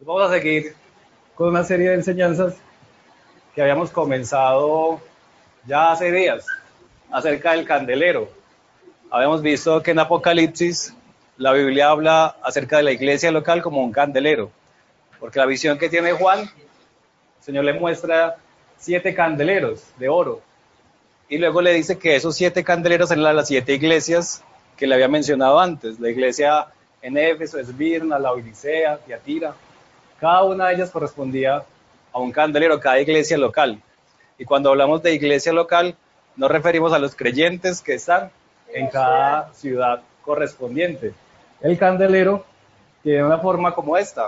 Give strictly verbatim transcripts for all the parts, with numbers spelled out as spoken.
Vamos a seguir con una serie de enseñanzas que habíamos comenzado ya hace días acerca del candelero. Habíamos visto que en Apocalipsis la Biblia habla acerca de la iglesia local como un candelero, porque la visión que tiene Juan, el Señor le muestra siete candeleros de oro y luego le dice que esos siete candeleros eran las siete iglesias que le había mencionado antes, la iglesia en Éfeso, Esmirna, Laodicea, Tiatira. Cada una de ellas correspondía a un candelero, cada iglesia local. Y cuando hablamos de iglesia local, nos referimos a los creyentes que están en cada ciudad correspondiente. El candelero tiene una forma como esta.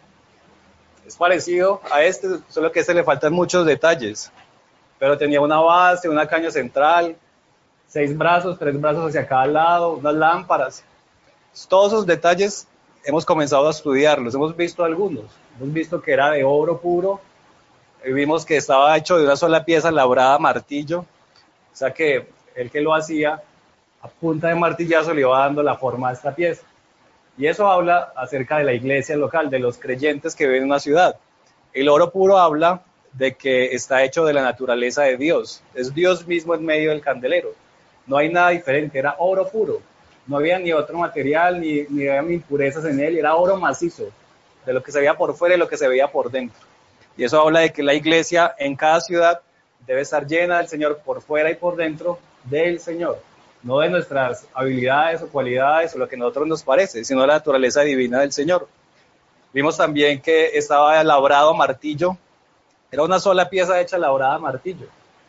Es parecido a este, solo que a este le faltan muchos detalles. Pero tenía una base, una caña central, seis brazos, tres brazos hacia cada lado, unas lámparas. Todos esos detalles hemos comenzado a estudiarlos, hemos visto algunos. Hemos visto que era de oro puro, vimos que estaba hecho de una sola pieza labrada a martillo, o sea que el que lo hacía a punta de martillazo le iba dando la forma a esta pieza. Y eso habla acerca de la iglesia local, de los creyentes que viven en una ciudad. El oro puro habla de que está hecho de la naturaleza de Dios, es Dios mismo en medio del candelero. No hay nada diferente, era oro puro. No había ni otro material, ni, ni había impurezas en él, era oro macizo, de lo que se veía por fuera y lo que se veía por dentro. Y eso habla de que la iglesia en cada ciudad debe estar llena del Señor por fuera y por dentro del Señor, no de nuestras habilidades o cualidades o lo que a nosotros nos parece, sino de la naturaleza divina del Señor. Vimos también que estaba labrado a martillo, era una sola pieza hecha labrada a martillo,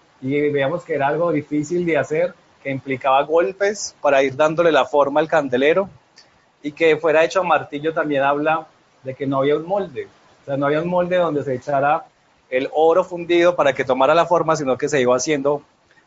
y veíamos que era algo difícil de hacer, que implicaba golpes para ir dándole la forma al candelero, y que fuera hecho a martillo también habla de que no había un molde, o sea, no había un molde donde se echara el oro fundido para que tomara la forma, sino que se iba haciendo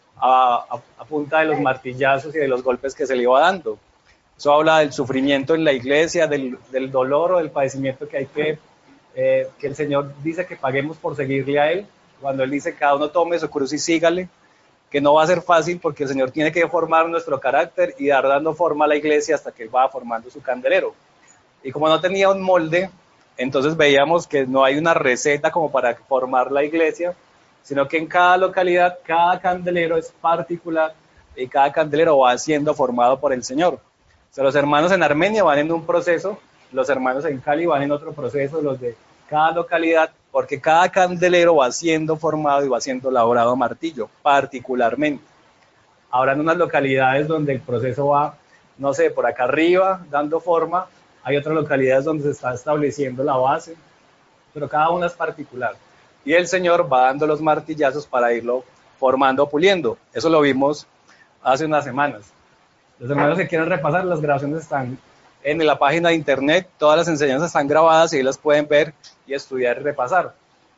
a, a, a punta de los martillazos y de los golpes que se le iba dando. Eso habla del sufrimiento en la iglesia, del, del dolor o del padecimiento que hay que, eh, que el Señor dice que paguemos por seguirle a Él, cuando Él dice cada uno tome su cruz y sígale, que no va a ser fácil porque el Señor tiene que formar nuestro carácter y dar dando forma a la iglesia hasta que Él va formando su candelero. Y como no tenía un molde, entonces veíamos que no hay una receta como para formar la iglesia, sino que en cada localidad, cada candelero es particular y cada candelero va siendo formado por el Señor. O sea, los hermanos en Armenia van en un proceso, los hermanos en Cali van en otro proceso, los de cada localidad, porque cada candelero va siendo formado y va siendo labrado a martillo, particularmente. Habrán unas localidades donde el proceso va, no sé, por acá arriba, dando forma, hay otras localidades donde se está estableciendo la base, pero cada una es particular. Y el Señor va dando los martillazos para irlo formando, puliendo. Eso lo vimos hace unas semanas. Los hermanos que quieran repasar, las grabaciones están en la página de internet, todas las enseñanzas están grabadas y ahí las pueden ver y estudiar y repasar.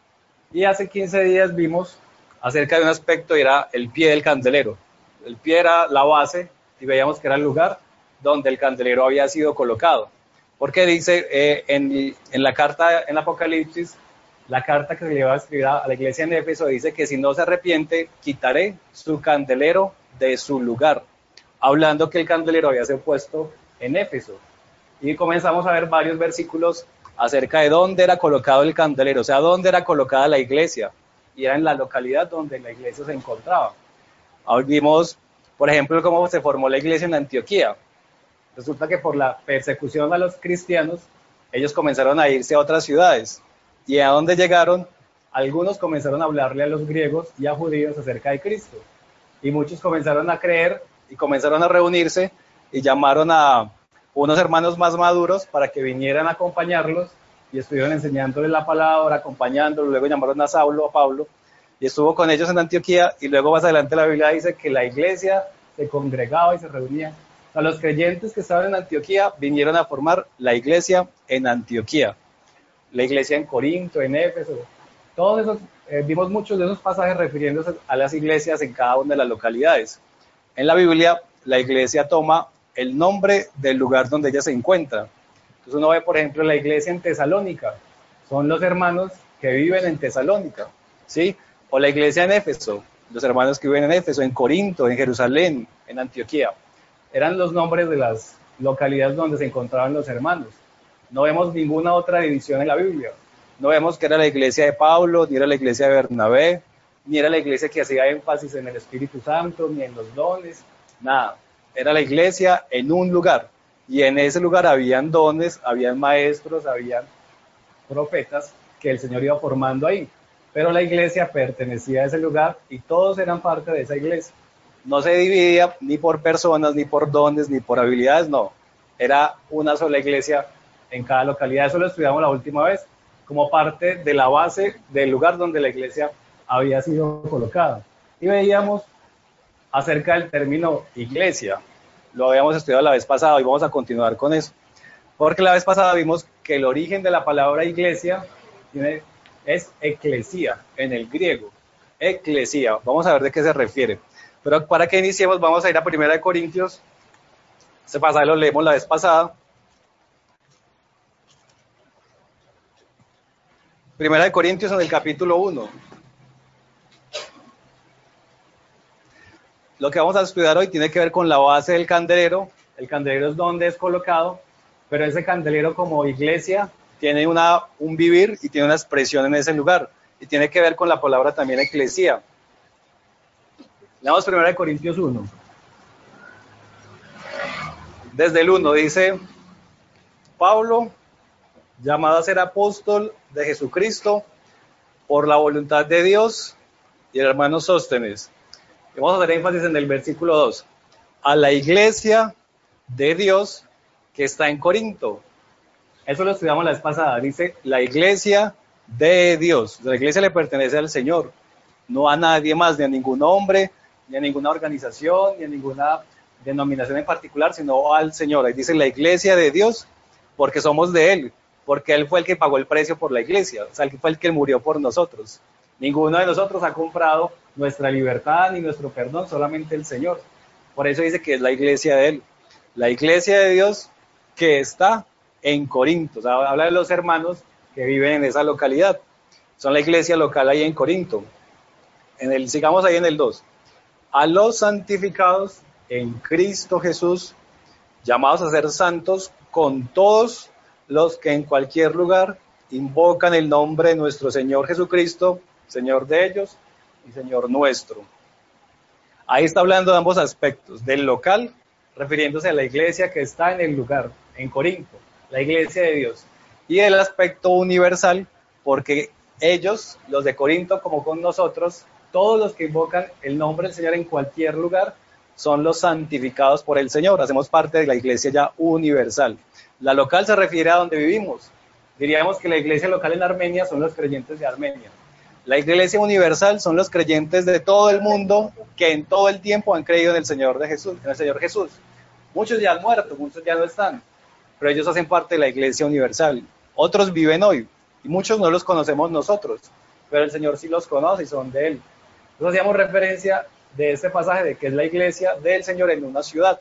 Y hace quince días vimos acerca de un aspecto, era el pie del candelero. El pie era la base y veíamos que era el lugar donde el candelero había sido colocado. Porque dice eh, en, en la carta, en Apocalipsis, la carta que se le va a escribir a la iglesia en Éfeso dice que si no se arrepiente, quitaré su candelero de su lugar. Hablando que el candelero había sido puesto en Éfeso. Y comenzamos a ver varios versículos acerca de dónde era colocado el candelero, o sea, dónde era colocada la iglesia. Y era en la localidad donde la iglesia se encontraba. Ahora vimos, por ejemplo, cómo se formó la iglesia en Antioquía. Resulta que por la persecución a los cristianos, ellos comenzaron a irse a otras ciudades. Y a donde llegaron, algunos comenzaron a hablarle a los griegos y a judíos acerca de Cristo. Y muchos comenzaron a creer y comenzaron a reunirse y llamaron a unos hermanos más maduros para que vinieran a acompañarlos y estuvieron enseñándoles la palabra, acompañándolos. Luego llamaron a Saulo, a Pablo, y estuvo con ellos en Antioquía. Y luego más adelante la Biblia dice que la iglesia se congregaba y se reunía. O sea, los creyentes que estaban en Antioquía vinieron a formar la iglesia en Antioquía. La iglesia en Corinto, en Éfeso, todos esos, eh, vimos muchos de esos pasajes refiriéndose a las iglesias en cada una de las localidades. En la Biblia, la iglesia toma el nombre del lugar donde ella se encuentra. Entonces uno ve, por ejemplo, la iglesia en Tesalónica, son los hermanos que viven en Tesalónica, ¿sí? O la iglesia en Éfeso, los hermanos que viven en Éfeso, en Corinto, en Jerusalén, en Antioquía. Eran los nombres de las localidades donde se encontraban los hermanos. No vemos ninguna otra división en la Biblia. No vemos que era la iglesia de Pablo, ni era la iglesia de Bernabé, ni era la iglesia que hacía énfasis en el Espíritu Santo, ni en los dones, nada. Era la iglesia en un lugar, y en ese lugar habían dones, habían maestros, habían profetas que el Señor iba formando ahí. Pero la iglesia pertenecía a ese lugar y todos eran parte de esa iglesia. No se dividía ni por personas, ni por dones, ni por habilidades, no. Era una sola iglesia en cada localidad. Eso lo estudiamos la última vez, como parte de la base del lugar donde la iglesia había sido colocada. Y veíamos acerca del término iglesia. Lo habíamos estudiado la vez pasada y vamos a continuar con eso. Porque la vez pasada vimos que el origen de la palabra iglesia tiene, es eclesía en el griego. Eclesía. Vamos a ver de qué se refiere. Pero para que iniciemos vamos a ir a Primera de Corintios. Este pasaje lo leemos la vez pasada. Primera de Corintios en el capítulo uno. Lo que vamos a estudiar hoy tiene que ver con la base del candelero. El candelero es donde es colocado, pero ese candelero como iglesia tiene una, un vivir y tiene una expresión en ese lugar. Y tiene que ver con la palabra también eclesía. Leamos Primera de Corintios uno. Desde el uno dice: Pablo, llamado a ser apóstol de Jesucristo por la voluntad de Dios, y el hermano Sóstenes. Y vamos a hacer énfasis en el versículo dos. A la iglesia de Dios que está en Corinto. Eso lo estudiamos la vez pasada. Dice la iglesia de Dios. La iglesia le pertenece al Señor, no a nadie más, ni a ningún hombre, ni a ninguna organización, ni a ninguna denominación en particular, sino al Señor. Ahí dice la iglesia de Dios, porque somos de Él, porque Él fue el que pagó el precio por la iglesia, o sea, Él fue el que murió por nosotros. Ninguno de nosotros ha comprado nuestra libertad ni nuestro perdón, solamente el Señor. Por eso dice que es la iglesia de Él. La iglesia de Dios que está en Corinto. O sea, habla de los hermanos que viven en esa localidad. Son la iglesia local ahí en Corinto. En el, sigamos ahí en el dos. A los santificados en Cristo Jesús, llamados a ser santos con todos los que en cualquier lugar invocan el nombre de nuestro Señor Jesucristo, Señor de ellos y Señor nuestro. Ahí está hablando de ambos aspectos, del local, refiriéndose a la iglesia que está en el lugar, en Corinto, la iglesia de Dios, y el aspecto universal, porque ellos, los de Corinto, como con nosotros, todos los que invocan el nombre del Señor en cualquier lugar, son los santificados por el Señor. Hacemos parte de la iglesia ya universal. La local se refiere a donde vivimos. Diríamos que la iglesia local en Armenia son los creyentes de Armenia. La iglesia universal son los creyentes de todo el mundo que en todo el tiempo han creído en el Señor de Jesús, en el Señor Jesús. Muchos ya han muerto, muchos ya no están, pero ellos hacen parte de la iglesia universal. Otros viven hoy y muchos no los conocemos nosotros, pero el Señor sí los conoce y son de Él. Entonces hacíamos referencia de este pasaje de que es la iglesia del Señor en una ciudad.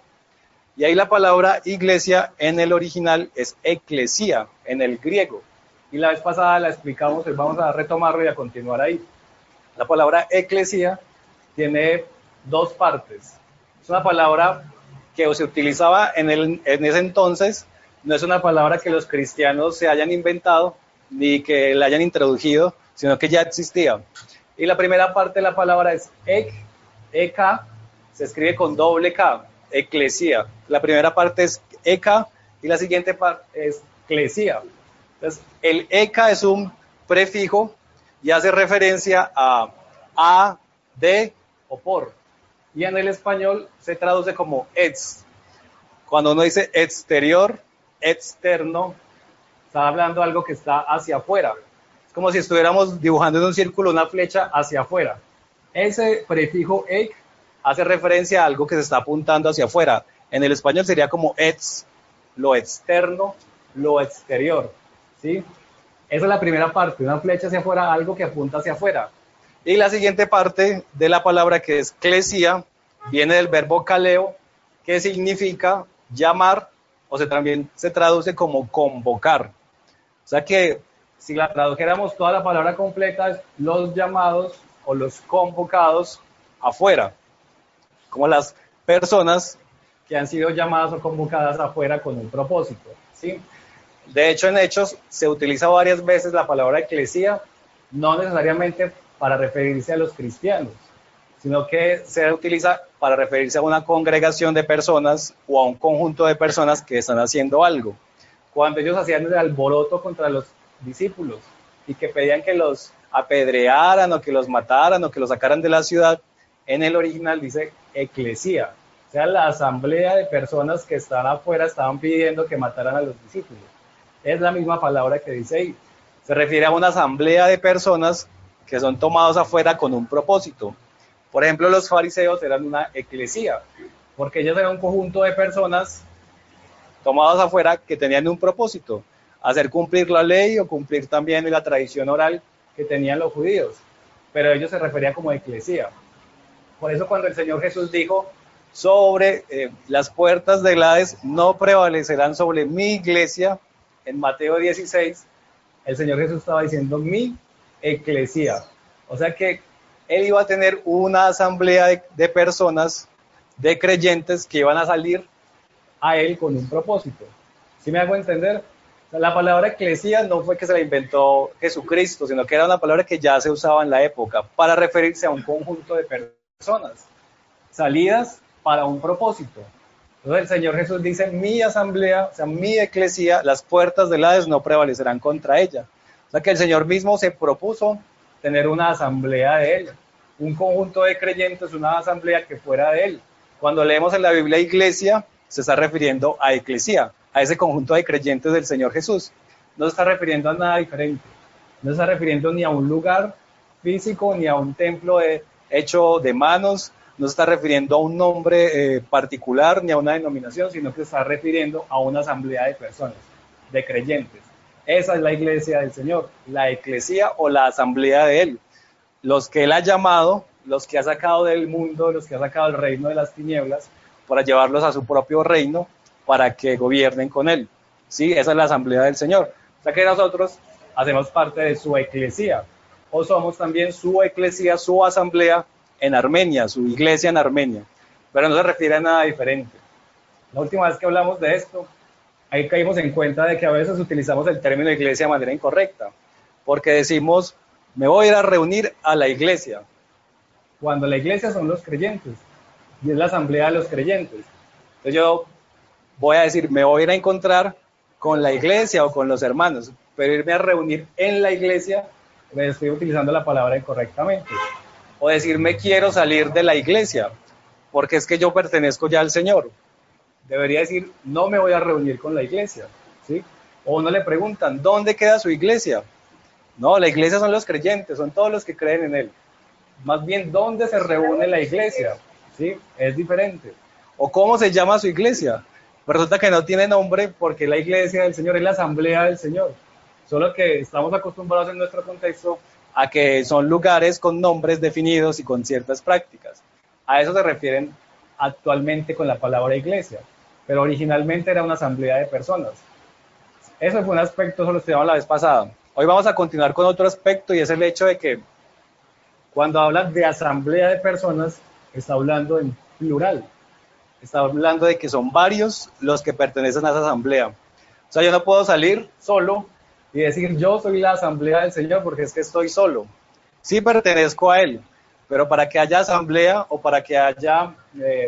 Y ahí la palabra iglesia en el original es eclesía, en el griego. Y la vez pasada la explicamos, vamos a retomarlo y a continuar ahí. La palabra eclesía tiene dos partes. Es una palabra que se utilizaba en, el, en ese entonces, no es una palabra que los cristianos se hayan inventado, ni que la hayan introducido, sino que ya existía. Y la primera parte de la palabra es ek, eka, se escribe con doble K, eclesía. La primera parte es eka y la siguiente parte es eclesía. Entonces, el eka es un prefijo y hace referencia a a, de o por. Y en el español se traduce como ex. Cuando uno dice exterior, externo, está hablando de algo que está hacia afuera. Es como si estuviéramos dibujando en un círculo una flecha hacia afuera. Ese prefijo ek hace referencia a algo que se está apuntando hacia afuera. En el español sería como ex, lo externo, lo exterior. ¿Sí? Esa es la primera parte, una flecha hacia afuera, algo que apunta hacia afuera. Y la siguiente parte de la palabra, que es clesia, viene del verbo kaleo, que significa llamar, o se, también se traduce como convocar. O sea que si la tradujéramos toda la palabra completa, es los llamados o los convocados afuera, como las personas que han sido llamadas o convocadas afuera con un propósito, ¿sí? De hecho, en Hechos se utiliza varias veces la palabra eclesía, no necesariamente para referirse a los cristianos, sino que se utiliza para referirse a una congregación de personas o a un conjunto de personas que están haciendo algo. Cuando ellos hacían el alboroto contra los discípulos y que pedían que los apedrearan o que los mataran o que los sacaran de la ciudad, en el original dice eclesía, o sea, la asamblea de personas que estaban afuera estaban pidiendo que mataran a los discípulos. Es la misma palabra que dice ahí. Se refiere a una asamblea de personas que son tomados afuera con un propósito. Por ejemplo, los fariseos eran una eclesía, porque ellos eran un conjunto de personas tomados afuera que tenían un propósito, hacer cumplir la ley o cumplir también la tradición oral que tenían los judíos, pero ellos se referían como eclesía. Por eso cuando el Señor Jesús dijo, sobre eh, las puertas del Hades no prevalecerán sobre mi iglesia, en Mateo dieciséis, el Señor Jesús estaba diciendo mi eclesía, o sea que él iba a tener una asamblea de, de personas, de creyentes que iban a salir a él con un propósito. ¿Sí me hago entender? O sea, la palabra eclesía no fue que se la inventó Jesucristo, sino que era una palabra que ya se usaba en la época para referirse a un conjunto de personas salidas para un propósito. Entonces el Señor Jesús dice, mi asamblea, o sea, mi eclesía, las puertas del Hades no prevalecerán contra ella. O sea que el Señor mismo se propuso tener una asamblea de él, un conjunto de creyentes, una asamblea que fuera de él. Cuando leemos en la Biblia iglesia, se está refiriendo a eclesía, a ese conjunto de creyentes del Señor Jesús. No se está refiriendo a nada diferente, no se está refiriendo ni a un lugar físico, ni a un templo de, hecho de manos, no se está refiriendo a un nombre eh, particular, ni a una denominación, sino que se está refiriendo a una asamblea de personas, de creyentes. Esa es la iglesia del Señor, la eclesía o la asamblea de Él. Los que Él ha llamado, los que ha sacado del mundo, los que ha sacado del reino de las tinieblas, para llevarlos a su propio reino, para que gobiernen con Él. ¿Sí? Esa es la asamblea del Señor. O sea que nosotros hacemos parte de su eclesía, o somos también su eclesía, su asamblea en Armenia, su iglesia en Armenia. Pero no se refiere a nada diferente. La última vez que hablamos de esto, ahí caímos en cuenta de que a veces utilizamos el término iglesia de manera incorrecta, porque decimos, me voy a ir a reunir a la iglesia, cuando la iglesia son los creyentes, y es la asamblea de los creyentes. Entonces yo voy a decir, me voy a ir a encontrar con la iglesia o con los hermanos, pero irme a reunir en la iglesia, me estoy utilizando la palabra incorrectamente. O decir, me quiero salir de la iglesia, porque es que yo pertenezco ya al Señor. Debería decir, no me voy a reunir con la iglesia, ¿sí? O uno le preguntan, ¿dónde queda su iglesia? No, la iglesia son los creyentes, son todos los que creen en Él. Más bien, ¿dónde se reúne la iglesia? ¿Sí? Es diferente. ¿O cómo se llama su iglesia? Pero resulta que no tiene nombre porque la iglesia del Señor es la asamblea del Señor. Solo que estamos acostumbrados en nuestro contexto a que son lugares con nombres definidos y con ciertas prácticas. A eso se refieren actualmente con la palabra iglesia, pero originalmente era una asamblea de personas. Eso fue un aspecto, eso lo estudiamos la vez pasada. Hoy vamos a continuar con otro aspecto y es el hecho de que cuando habla de asamblea de personas, está hablando en plural. Está hablando de que son varios los que pertenecen a esa asamblea. O sea, yo no puedo salir solo y decir, yo soy la asamblea del Señor porque es que estoy solo. Sí pertenezco a Él, pero para que haya asamblea o para que haya eh,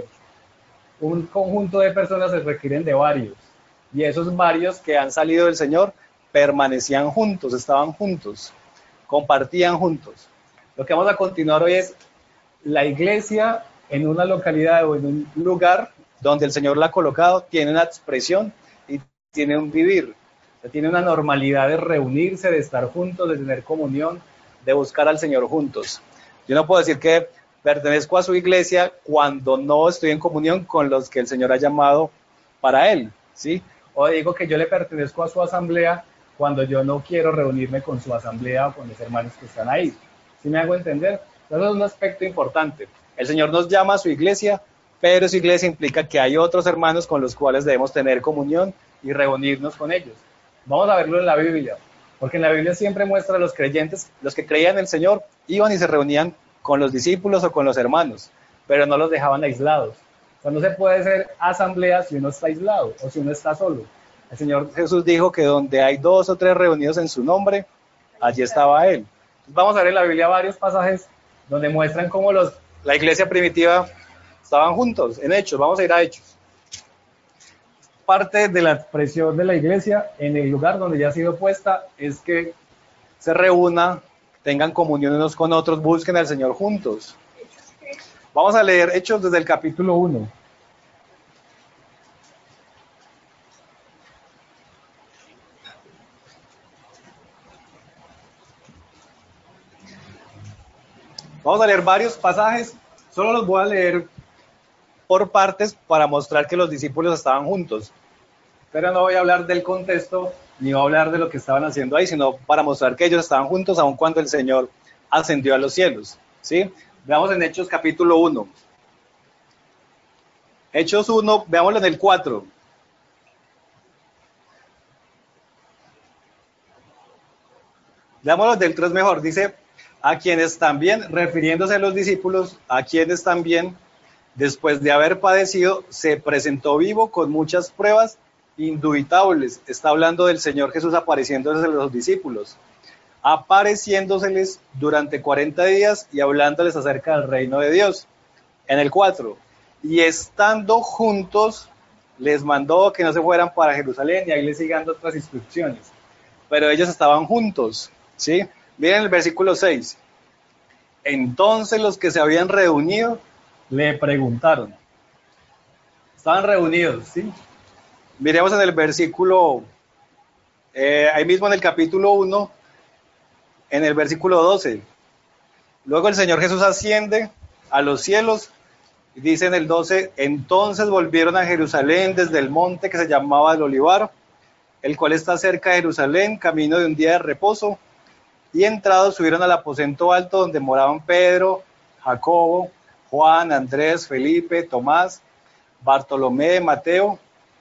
un conjunto de personas se requieren de varios. Y esos varios que han salido del Señor permanecían juntos, estaban juntos, compartían juntos. Lo que vamos a continuar hoy es la iglesia en una localidad o en un lugar donde el Señor la ha colocado, tiene una expresión y tiene un vivir. Tiene una normalidad de reunirse, de estar juntos, de tener comunión, de buscar al Señor juntos. Yo no puedo decir que pertenezco a su iglesia cuando no estoy en comunión con los que el Señor ha llamado para Él, ¿sí? O digo que yo le pertenezco a su asamblea cuando yo no quiero reunirme con su asamblea o con los hermanos que están ahí. ¿Sí me hago entender? Eso es un aspecto importante. El Señor nos llama a su iglesia, pero su iglesia implica que hay otros hermanos con los cuales debemos tener comunión y reunirnos con ellos. Vamos a verlo en la Biblia, porque en la Biblia siempre muestra a los creyentes, los que creían en el Señor, iban y se reunían con los discípulos o con los hermanos, pero no los dejaban aislados. O sea, no se puede hacer asamblea si uno está aislado o si uno está solo. El Señor Jesús dijo que donde hay dos o tres reunidos en su nombre, allí estaba Él. Entonces vamos a ver en la Biblia varios pasajes donde muestran cómo los, la iglesia primitiva estaban juntos, en Hechos. Vamos a ir a Hechos. Parte de la expresión de la iglesia en el lugar donde ya ha sido puesta es que se reúna, tengan comunión unos con otros, busquen al Señor juntos. Vamos a leer Hechos desde el capítulo uno. Vamos a leer varios pasajes, solo los voy a leer por partes para mostrar que los discípulos estaban juntos. Pero no voy a hablar del contexto, ni voy a hablar de lo que estaban haciendo ahí, sino para mostrar que ellos estaban juntos aun cuando el Señor ascendió a los cielos. ¿Sí? Veamos en Hechos capítulo uno. Hechos uno, veámoslo en el cuatro. Veámoslo del tres mejor, dice, a quienes también, refiriéndose a los discípulos, a quienes también, después de haber padecido, se presentó vivo con muchas pruebas indubitables. Está hablando del Señor Jesús apareciéndose a los discípulos, apareciéndoseles durante cuarenta días y hablándoles acerca del reino de Dios. En el cuatro, y estando juntos, les mandó que no se fueran para Jerusalén, y ahí les sigan otras instrucciones. Pero ellos estaban juntos, ¿sí? Miren el versículo seis. Entonces los que se habían reunido le preguntaron. Estaban reunidos, ¿sí? Miremos en el versículo, eh, ahí mismo en el capítulo uno, en el versículo doce. Luego el Señor Jesús asciende a los cielos, y dice en el doce, entonces volvieron a Jerusalén desde el monte que se llamaba el Olivar, el cual está cerca de Jerusalén, camino de un día de reposo, y entrados subieron al aposento alto donde moraban Pedro, Jacobo, Juan, Andrés, Felipe, Tomás, Bartolomé, Mateo,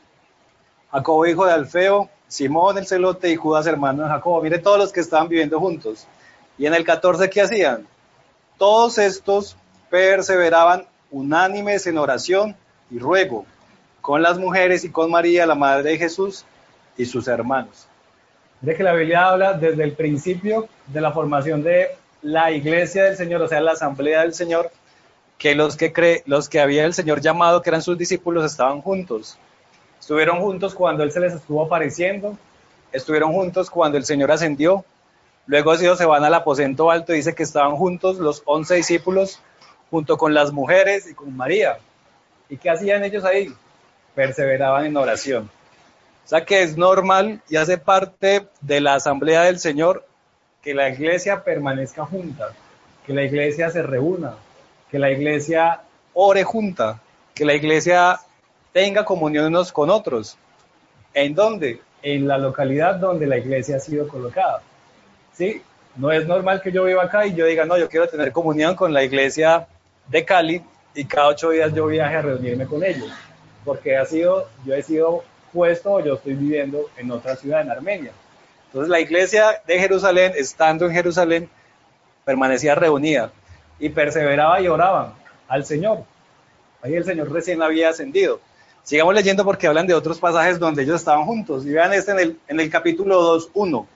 Jacobo hijo de Alfeo, Simón el celote y Judas hermano de Jacobo. Mire todos los que estaban viviendo juntos. Y en el catorce, ¿qué hacían? Todos estos perseveraban unánimes en oración y ruego, con las mujeres y con María, la madre de Jesús, y sus hermanos. Mire que la Biblia habla desde el principio de la formación de la iglesia del Señor, o sea, la asamblea del Señor, que los que, cre los que había el Señor llamado, que eran sus discípulos, estaban juntos. Estuvieron juntos cuando Él se les estuvo apareciendo, estuvieron juntos cuando el Señor ascendió, luego ellos se van al aposento alto y dice que estaban juntos los once discípulos, junto con las mujeres y con María. ¿Y qué hacían ellos ahí? Perseveraban en oración. O sea que es normal y hace parte de la asamblea del Señor que la iglesia permanezca junta, que la iglesia se reúna, que la iglesia ore junta, que la iglesia tenga comunión unos con otros. ¿En dónde? En la localidad donde la iglesia ha sido colocada. ¿Sí? No es normal que yo viva acá y yo diga, no, yo quiero tener comunión con la iglesia de Cali y cada ocho días yo viaje a reunirme con ellos, porque ha sido, yo he sido puesto o yo estoy viviendo en otra ciudad, en Armenia. Entonces la iglesia de Jerusalén, estando en Jerusalén, permanecía reunida y perseveraba y oraba al Señor. Ahí el Señor recién había ascendido. Sigamos leyendo porque hablan de otros pasajes donde ellos estaban juntos. Y vean este en el, en el capítulo dos, uno.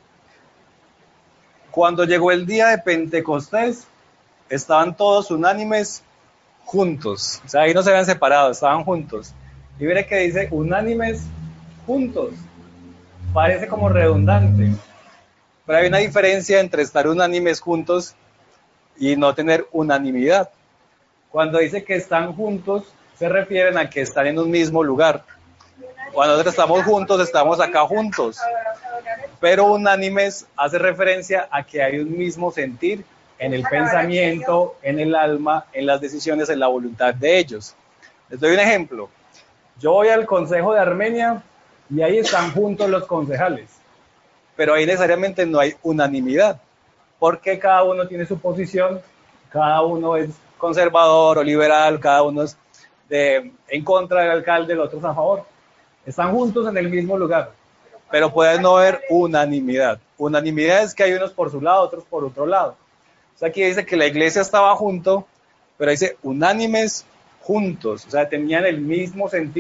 Cuando llegó el día de Pentecostés, estaban todos unánimes juntos. O sea, ahí no se habían separado, estaban juntos. Y mire que dice unánimes juntos. Parece como redundante. Pero hay una diferencia entre estar unánimes juntos y no tener unanimidad. Cuando dice que están juntos, se refieren a que están en un mismo lugar. Cuando nosotros estamos juntos, estamos acá juntos. Pero unánimes hace referencia a que hay un mismo sentir en el pensamiento, en el alma, en las decisiones, en la voluntad de ellos. Les doy un ejemplo. Yo voy al Consejo de Armenia y ahí están juntos los concejales. Pero ahí necesariamente no hay unanimidad, porque cada uno tiene su posición, cada uno es conservador o liberal, cada uno es de, en contra del alcalde, el otro es a favor. Están juntos en el mismo lugar, pero puede no haber unanimidad. Unanimidad es que hay unos por su lado, otros por otro lado. O sea, aquí dice que la iglesia estaba junto, pero dice unánimes juntos, o sea, tenían el mismo sentir,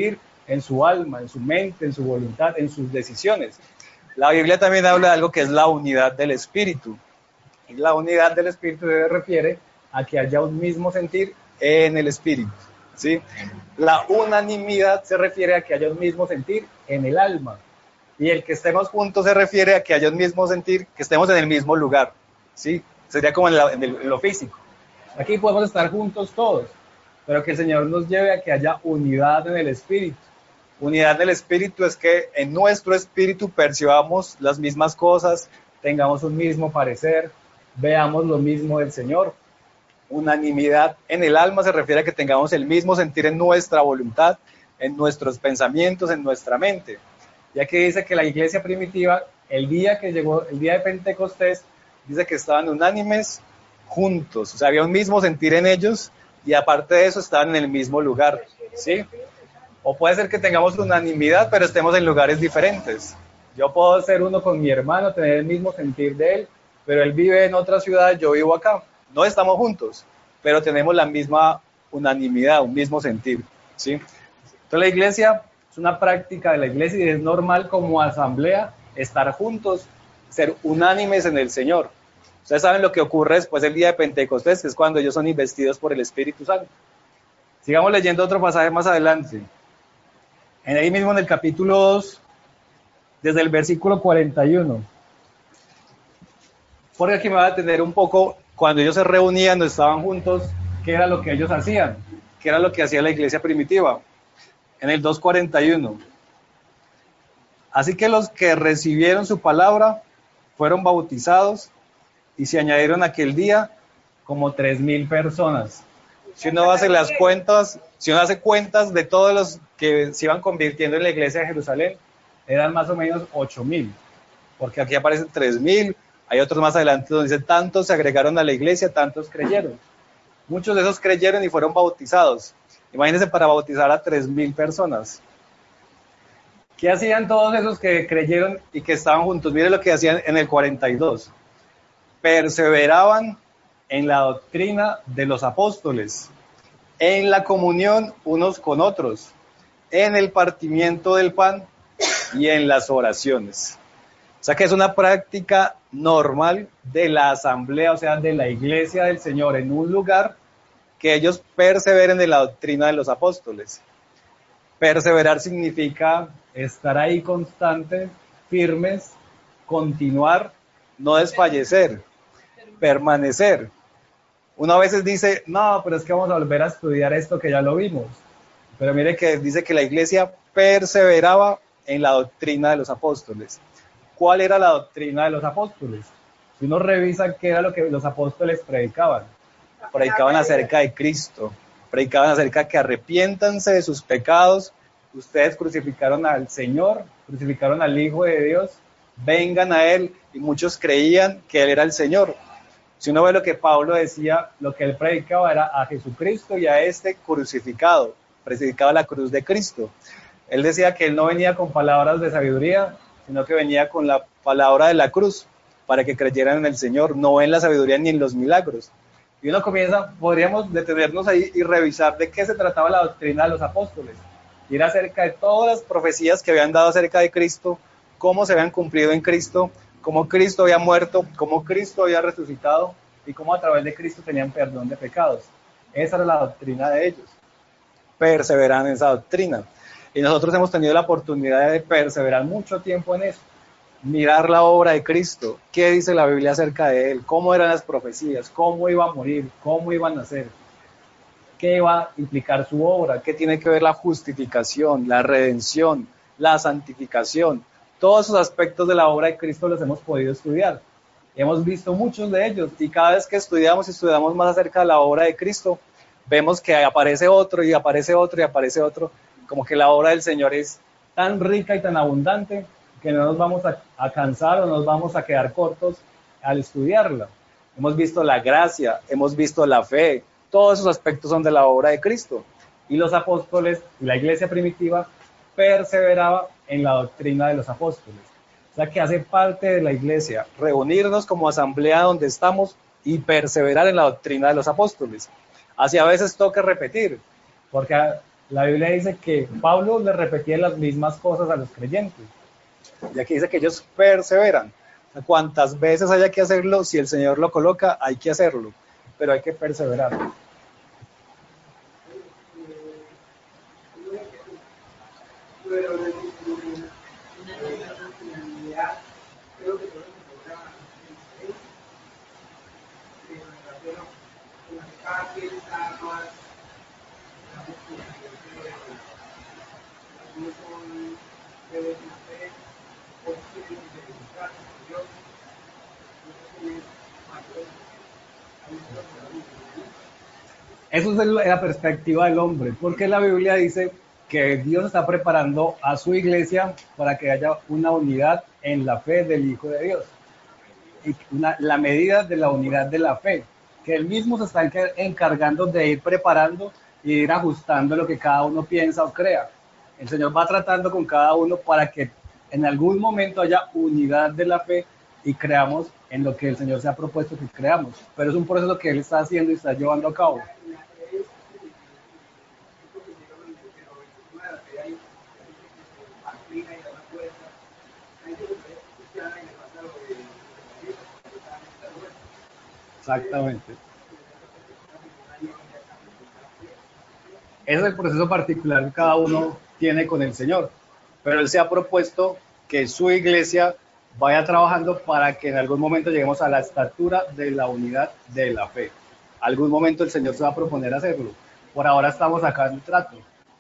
en su alma, en su mente, en su voluntad, en sus decisiones. La Biblia también habla de algo que es la unidad del Espíritu. Y la unidad del Espíritu se refiere a que haya un mismo sentir en el Espíritu, ¿sí? La unanimidad se refiere a que haya un mismo sentir en el alma. Y el que estemos juntos se refiere a que haya un mismo sentir, que estemos en el mismo lugar, ¿sí? Sería como en, la, en, el, en lo físico. Aquí podemos estar juntos todos, pero que el Señor nos lleve a que haya unidad en el Espíritu. Unidad en el Espíritu es que en nuestro espíritu percibamos las mismas cosas, tengamos un mismo parecer, veamos lo mismo del Señor. Unanimidad en el alma se refiere a que tengamos el mismo sentir en nuestra voluntad, en nuestros pensamientos, en nuestra mente. Ya que dice que la iglesia primitiva, el día que llegó, el día de Pentecostés, dice que estaban unánimes juntos, o sea, había un mismo sentir en ellos y aparte de eso estaban en el mismo lugar, ¿sí? O puede ser que tengamos unanimidad, pero estemos en lugares diferentes. Yo puedo ser uno con mi hermano, tener el mismo sentir de él, pero él vive en otra ciudad, yo vivo acá. No estamos juntos, pero tenemos la misma unanimidad, un mismo sentir, ¿sí? Entonces la iglesia es una práctica de la iglesia y es normal como asamblea estar juntos, ser unánimes en el Señor. Ustedes saben lo que ocurre después del día de Pentecostés, que es cuando ellos son investidos por el Espíritu Santo. Sigamos leyendo otro pasaje más adelante. En ahí mismo en el capítulo dos, desde el versículo cuarenta y uno. Porque aquí me va a detener un poco, cuando ellos se reunían, no estaban juntos, ¿qué era lo que ellos hacían? ¿Qué era lo que hacía la iglesia primitiva? En el dos cuarenta y uno. Así que los que recibieron su palabra fueron bautizados y se añadieron aquel día como tres mil personas. Si uno hace las cuentas, si uno hace cuentas de todos los que se iban convirtiendo en la iglesia de Jerusalén, eran más o menos ocho mil, porque aquí aparecen tres mil, hay otros más adelante donde dice tantos se agregaron a la iglesia, tantos creyeron. Muchos de esos creyeron y fueron bautizados. Imagínense para bautizar a tres mil personas. ¿Qué hacían todos esos que creyeron y que estaban juntos? Miren lo que hacían en el cuarenta y dos. Perseveraban en la doctrina de los apóstoles, en la comunión unos con otros, en el partimiento del pan y en las oraciones. O sea que es una práctica normal de la asamblea, o sea, de la iglesia del Señor en un lugar, que ellos perseveren en la doctrina de los apóstoles. Perseverar significa estar ahí constantes, firmes, continuar, no desfallecer, permanecer. Uno a veces dice, no, pero es que vamos a volver a estudiar esto que ya lo vimos. Pero mire que dice que la iglesia perseveraba en la doctrina de los apóstoles. ¿Cuál era la doctrina de los apóstoles? Si uno revisa qué era lo que los apóstoles predicaban. Predicaban acerca de Cristo, predicaban acerca de que arrepiéntanse de sus pecados, ustedes crucificaron al Señor, crucificaron al Hijo de Dios, vengan a Él, y muchos creían que Él era el Señor. Si uno ve lo que Pablo decía, lo que él predicaba era a Jesucristo y a este crucificado, predicaba la cruz de Cristo. Él decía que él no venía con palabras de sabiduría, sino que venía con la palabra de la cruz, para que creyeran en el Señor, no en la sabiduría ni en los milagros. Y uno comienza, podríamos detenernos ahí y revisar de qué se trataba la doctrina de los apóstoles. Y era acerca de todas las profecías que habían dado acerca de Cristo, cómo se habían cumplido en Cristo, cómo Cristo había muerto, cómo Cristo había resucitado y cómo a través de Cristo tenían perdón de pecados. Esa era la doctrina de ellos. Perseveran en esa doctrina. Y nosotros hemos tenido la oportunidad de perseverar mucho tiempo en eso. Mirar la obra de Cristo, qué dice la Biblia acerca de Él, cómo eran las profecías, cómo iba a morir, cómo iba a nacer, qué iba a implicar su obra, qué tiene que ver la justificación, la redención, la santificación. Todos esos aspectos de la obra de Cristo los hemos podido estudiar. Hemos visto muchos de ellos y cada vez que estudiamos y estudiamos más acerca de la obra de Cristo, vemos que aparece otro y aparece otro y aparece otro, como que la obra del Señor es tan rica y tan abundante que no nos vamos a, a cansar o nos vamos a quedar cortos al estudiarla. Hemos visto la gracia, hemos visto la fe, todos esos aspectos son de la obra de Cristo. Y los apóstoles y la iglesia primitiva perseveraba en la doctrina de los apóstoles. O sea que hace parte de la iglesia reunirnos como asamblea donde estamos y perseverar en la doctrina de los apóstoles. Así a veces toca repetir, porque La Biblia dice que Pablo le repetía las mismas cosas a los creyentes. Y aquí dice que ellos perseveran. O sea, cuantas veces haya que hacerlo, si el Señor lo coloca, hay que hacerlo. Pero hay que perseverar. Eso es la perspectiva del hombre, porque la Biblia dice que Dios está preparando a su iglesia para que haya una unidad en la fe del Hijo de Dios. Y una, la medida de la unidad de la fe, que él mismo se está encargando de ir preparando y ir ajustando lo que cada uno piensa o crea. El Señor va tratando con cada uno para que en algún momento haya unidad de la fe y creamos en lo que el Señor se ha propuesto que creamos. Pero es un proceso que Él está haciendo y está llevando a cabo. Exactamente. Ese es el proceso particular que cada uno tiene con el Señor. Pero Él se ha propuesto que su iglesia vaya trabajando para que en algún momento lleguemos a la estatura de la unidad de la fe. Algún momento el Señor se va a proponer hacerlo. Por ahora estamos acá en el trato.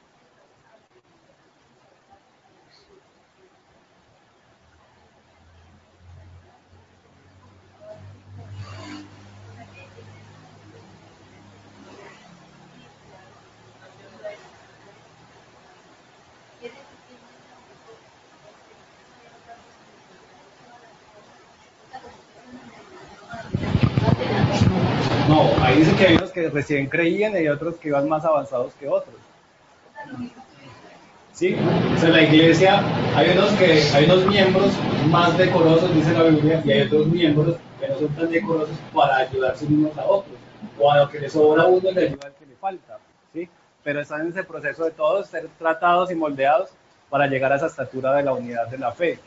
No, ahí dice que hay unos que recién creían y hay otros que iban más avanzados que otros. Sí, o sea, en la iglesia hay unos que hay unos miembros más decorosos, dice la Biblia, y hay otros miembros que no son tan decorosos para ayudarse unos a otros, o a lo que le sobra a uno le ayuda al que le falta, ¿sí? Pero están en ese proceso de todos ser tratados y moldeados para llegar a esa estatura de la unidad de la fe.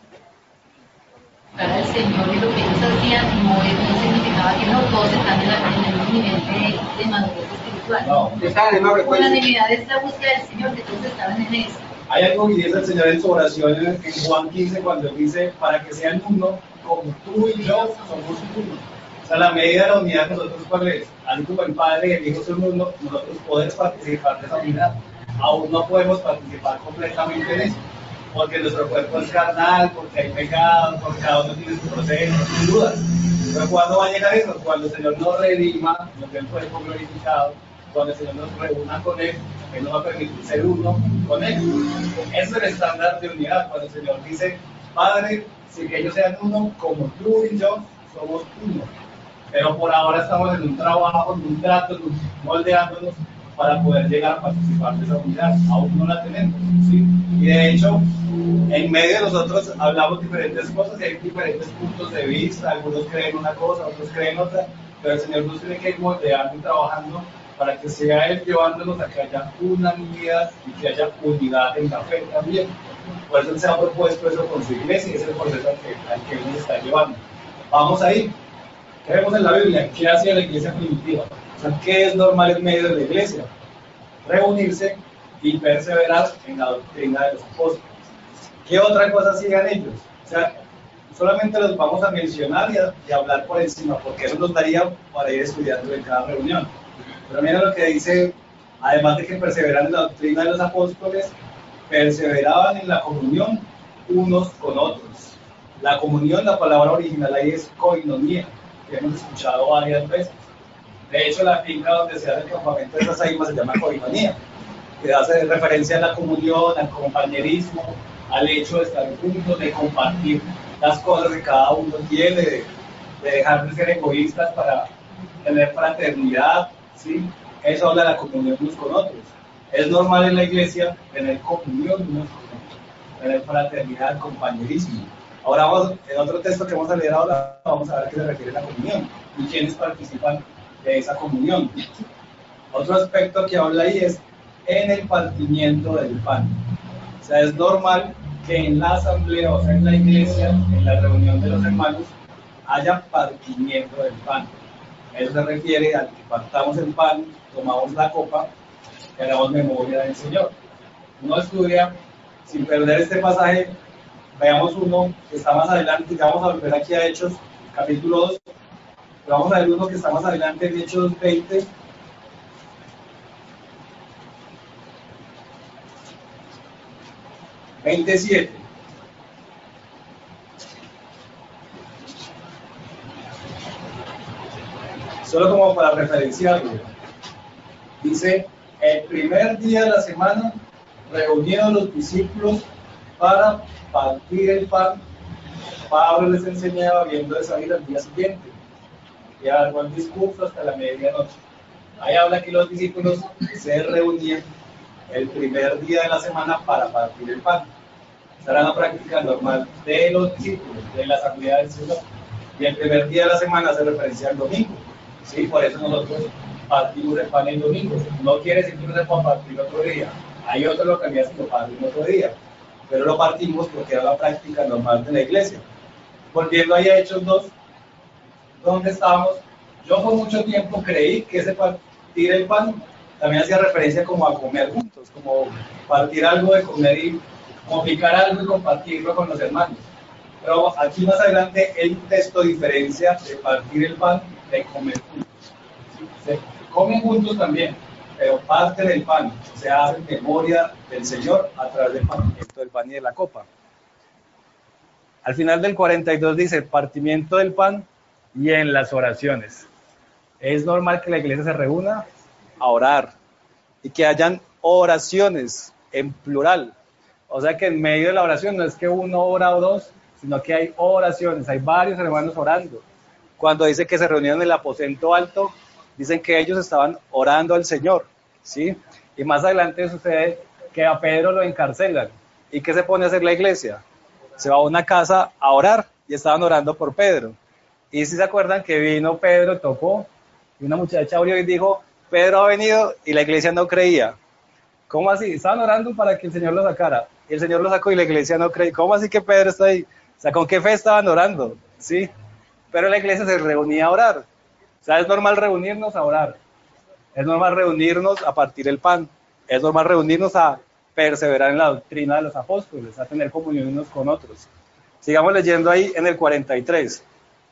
Para el Señor y lo que ellos hacían no, no significaba que no todos están en, la, en el mismo nivel de, de madurez espiritual. No, estaban en la unanimidad es la búsqueda del Señor, que todos estaban en eso. Hay algo que dice el Señor en su oración en, en Juan quince cuando dice, para que sean uno, como tú y yo somos uno. O sea, la medida de la unidad de nosotros, ¿cuál es? Así como el Padre y el Hijo son uno, nosotros podemos participar de esa unidad. Aún no podemos participar completamente en eso, porque nuestro cuerpo es carnal, porque hay pecado, porque cada uno tiene su proceso, sin duda. Pero ¿cuándo va a llegar eso? Cuando el Señor nos redima, nos dé el cuerpo glorificado, cuando el Señor nos reúna con Él, Él nos va a permitir ser uno con Él. Ese es el estándar de unidad, cuando el Señor dice, Padre, si que ellos sean uno, como tú y yo somos uno. Pero por ahora estamos en un trabajo, en un trato, moldeándonos para poder llegar a participar de esa unidad. Aún no la tenemos, ¿sí? Y de hecho, en medio de nosotros hablamos diferentes cosas y hay diferentes puntos de vista. Algunos creen una cosa, otros creen otra, pero el Señor nos tiene que ir moldeando y trabajando para que sea Él llevándonos a que haya una unidad y que haya unidad en la fe también. Por eso Él se ha propuesto eso con su iglesia y es el proceso al que, al que Él nos está llevando. Vamos ahí. ¿Qué vemos en la Biblia? ¿Qué hacía la iglesia primitiva? O sea, ¿qué es normal en medio de la iglesia? Reunirse y perseverar en la doctrina de los apóstoles. ¿Qué otra cosa hacían ellos? O sea, solamente los vamos a mencionar y a, y a hablar por encima, porque eso nos daría para ir estudiando en cada reunión. Pero mira lo que dice, además de que perseveraban en la doctrina de los apóstoles, perseveraban en la comunión unos con otros. La comunión, la palabra original ahí es koinonia, que hemos escuchado varias veces. De hecho, la finca donde se hace el campamento de esas aimas se llama koinonia, que hace referencia a la comunión, al compañerismo, al hecho de estar juntos, de compartir las cosas que cada uno tiene, de, de dejar de ser egoístas para tener fraternidad, ¿sí? Eso habla de la comunión unos con otros. Es normal en la iglesia tener comunión unos con otros, tener fraternidad, compañerismo. Ahora vamos, en otro texto que vamos a leer ahora, vamos a ver a qué se refiere la comunión y quiénes participan de esa comunión. Otro aspecto que habla ahí es en el partimiento del pan. O sea, es normal que en la asamblea, o sea, en la iglesia, en la reunión de los hermanos, haya partimiento del pan. Eso se refiere a que partamos el pan, tomamos la copa y hagamos memoria del Señor. Uno estudia, sin perder este pasaje, veamos uno que está más adelante, ya vamos a volver aquí a Hechos, capítulo dos, pero vamos a ver uno que está más adelante en Hechos veinte, veintisiete. Solo como para referenciarlo. Dice, el primer día de la semana, reunidos los discípulos para partir el pan, Pablo les enseñaba viendo de salir al día siguiente. Y alargó el discurso hasta la medianoche. Ahí habla que los discípulos se reunían el primer día de la semana para partir el pan. Esa era la práctica normal de los discípulos, de la asamblea del Señor. Y el primer día de la semana se referencia al domingo. Sí, por eso nosotros partimos el pan el domingo. No quiere decir que no se pueda partir otro día. Hay otras localidades que lo parten otro día. Pero lo partimos porque era la práctica normal de la iglesia. Volviendo ahí a Hechos dos, donde estábamos, yo por mucho tiempo creí que ese partir el pan también hacía referencia como a comer juntos, como partir algo de comer y como picar algo y compartirlo con los hermanos. Pero aquí más adelante el texto diferencia de partir el pan de comer juntos. Se comen juntos también, pero parte del pan se hace en memoria del Señor a través del partimiento del pan y de la copa. Al final del cuarenta y dos dice, partimiento del pan y en las oraciones. Es normal que la iglesia se reúna a orar y que hayan oraciones en plural. O sea que en medio de la oración no es que uno ora o dos, sino que hay oraciones, hay varios hermanos orando. Cuando dice que se reunieron en el aposento alto, dicen que ellos estaban orando al Señor, ¿sí? Y más adelante sucede que a Pedro lo encarcelan. ¿Y qué se pone a hacer la iglesia? Se va a una casa a orar y estaban orando por Pedro. Y si se acuerdan que vino Pedro, tocó, y una muchacha abrió y dijo, Pedro ha venido, y la iglesia no creía. ¿Cómo así? Estaban orando para que el Señor lo sacara. Y el Señor lo sacó y la iglesia no creía. ¿Cómo así que Pedro está ahí? O sea, ¿con qué fe estaban orando? ¿Sí? Pero la iglesia se reunía a orar. O sea, es normal reunirnos a orar. Es normal reunirnos a partir el pan. Es normal reunirnos a perseverar en la doctrina de los apóstoles, a tener comunión unos con otros. Sigamos leyendo ahí en el cuarenta y tres.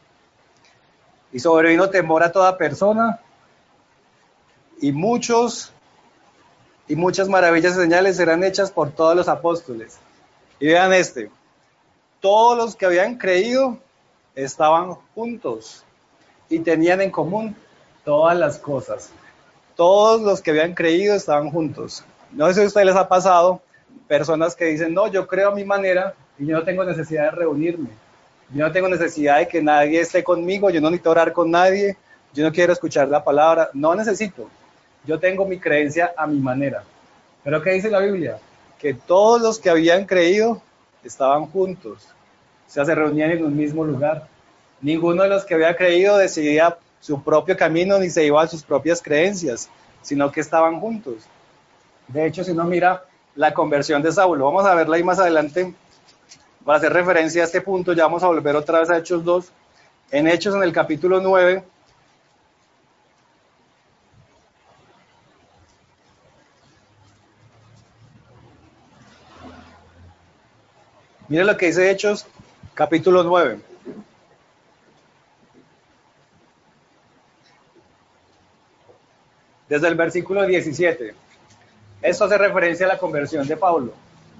Y sobrevino temor a toda persona, y muchos y muchas maravillas y señales serán hechas por todos los apóstoles. Y vean este, todos los que habían creído estaban juntos y tenían en común todas las cosas. Todos los que habían creído estaban juntos. No sé si a ustedes les ha pasado personas que dicen, no, yo creo a mi manera y yo no tengo necesidad de reunirme. Yo no tengo necesidad de que nadie esté conmigo, yo no necesito orar con nadie, yo no quiero escuchar la palabra, no necesito. Yo tengo mi creencia a mi manera. ¿Pero qué dice la Biblia? Que todos los que habían creído estaban juntos. O sea, se reunían en un mismo lugar. Ninguno de los que había creído decidía su propio camino ni se iba a sus propias creencias, sino que estaban juntos. De hecho, si uno mira la conversión de Saulo, vamos a verla ahí más adelante, para hacer referencia a este punto, ya vamos a volver otra vez a Hechos dos. En Hechos, en el capítulo nueve, mire lo que dice Hechos, capítulo nueve. Desde el versículo diecisiete. Esto hace referencia a la conversión de Pablo.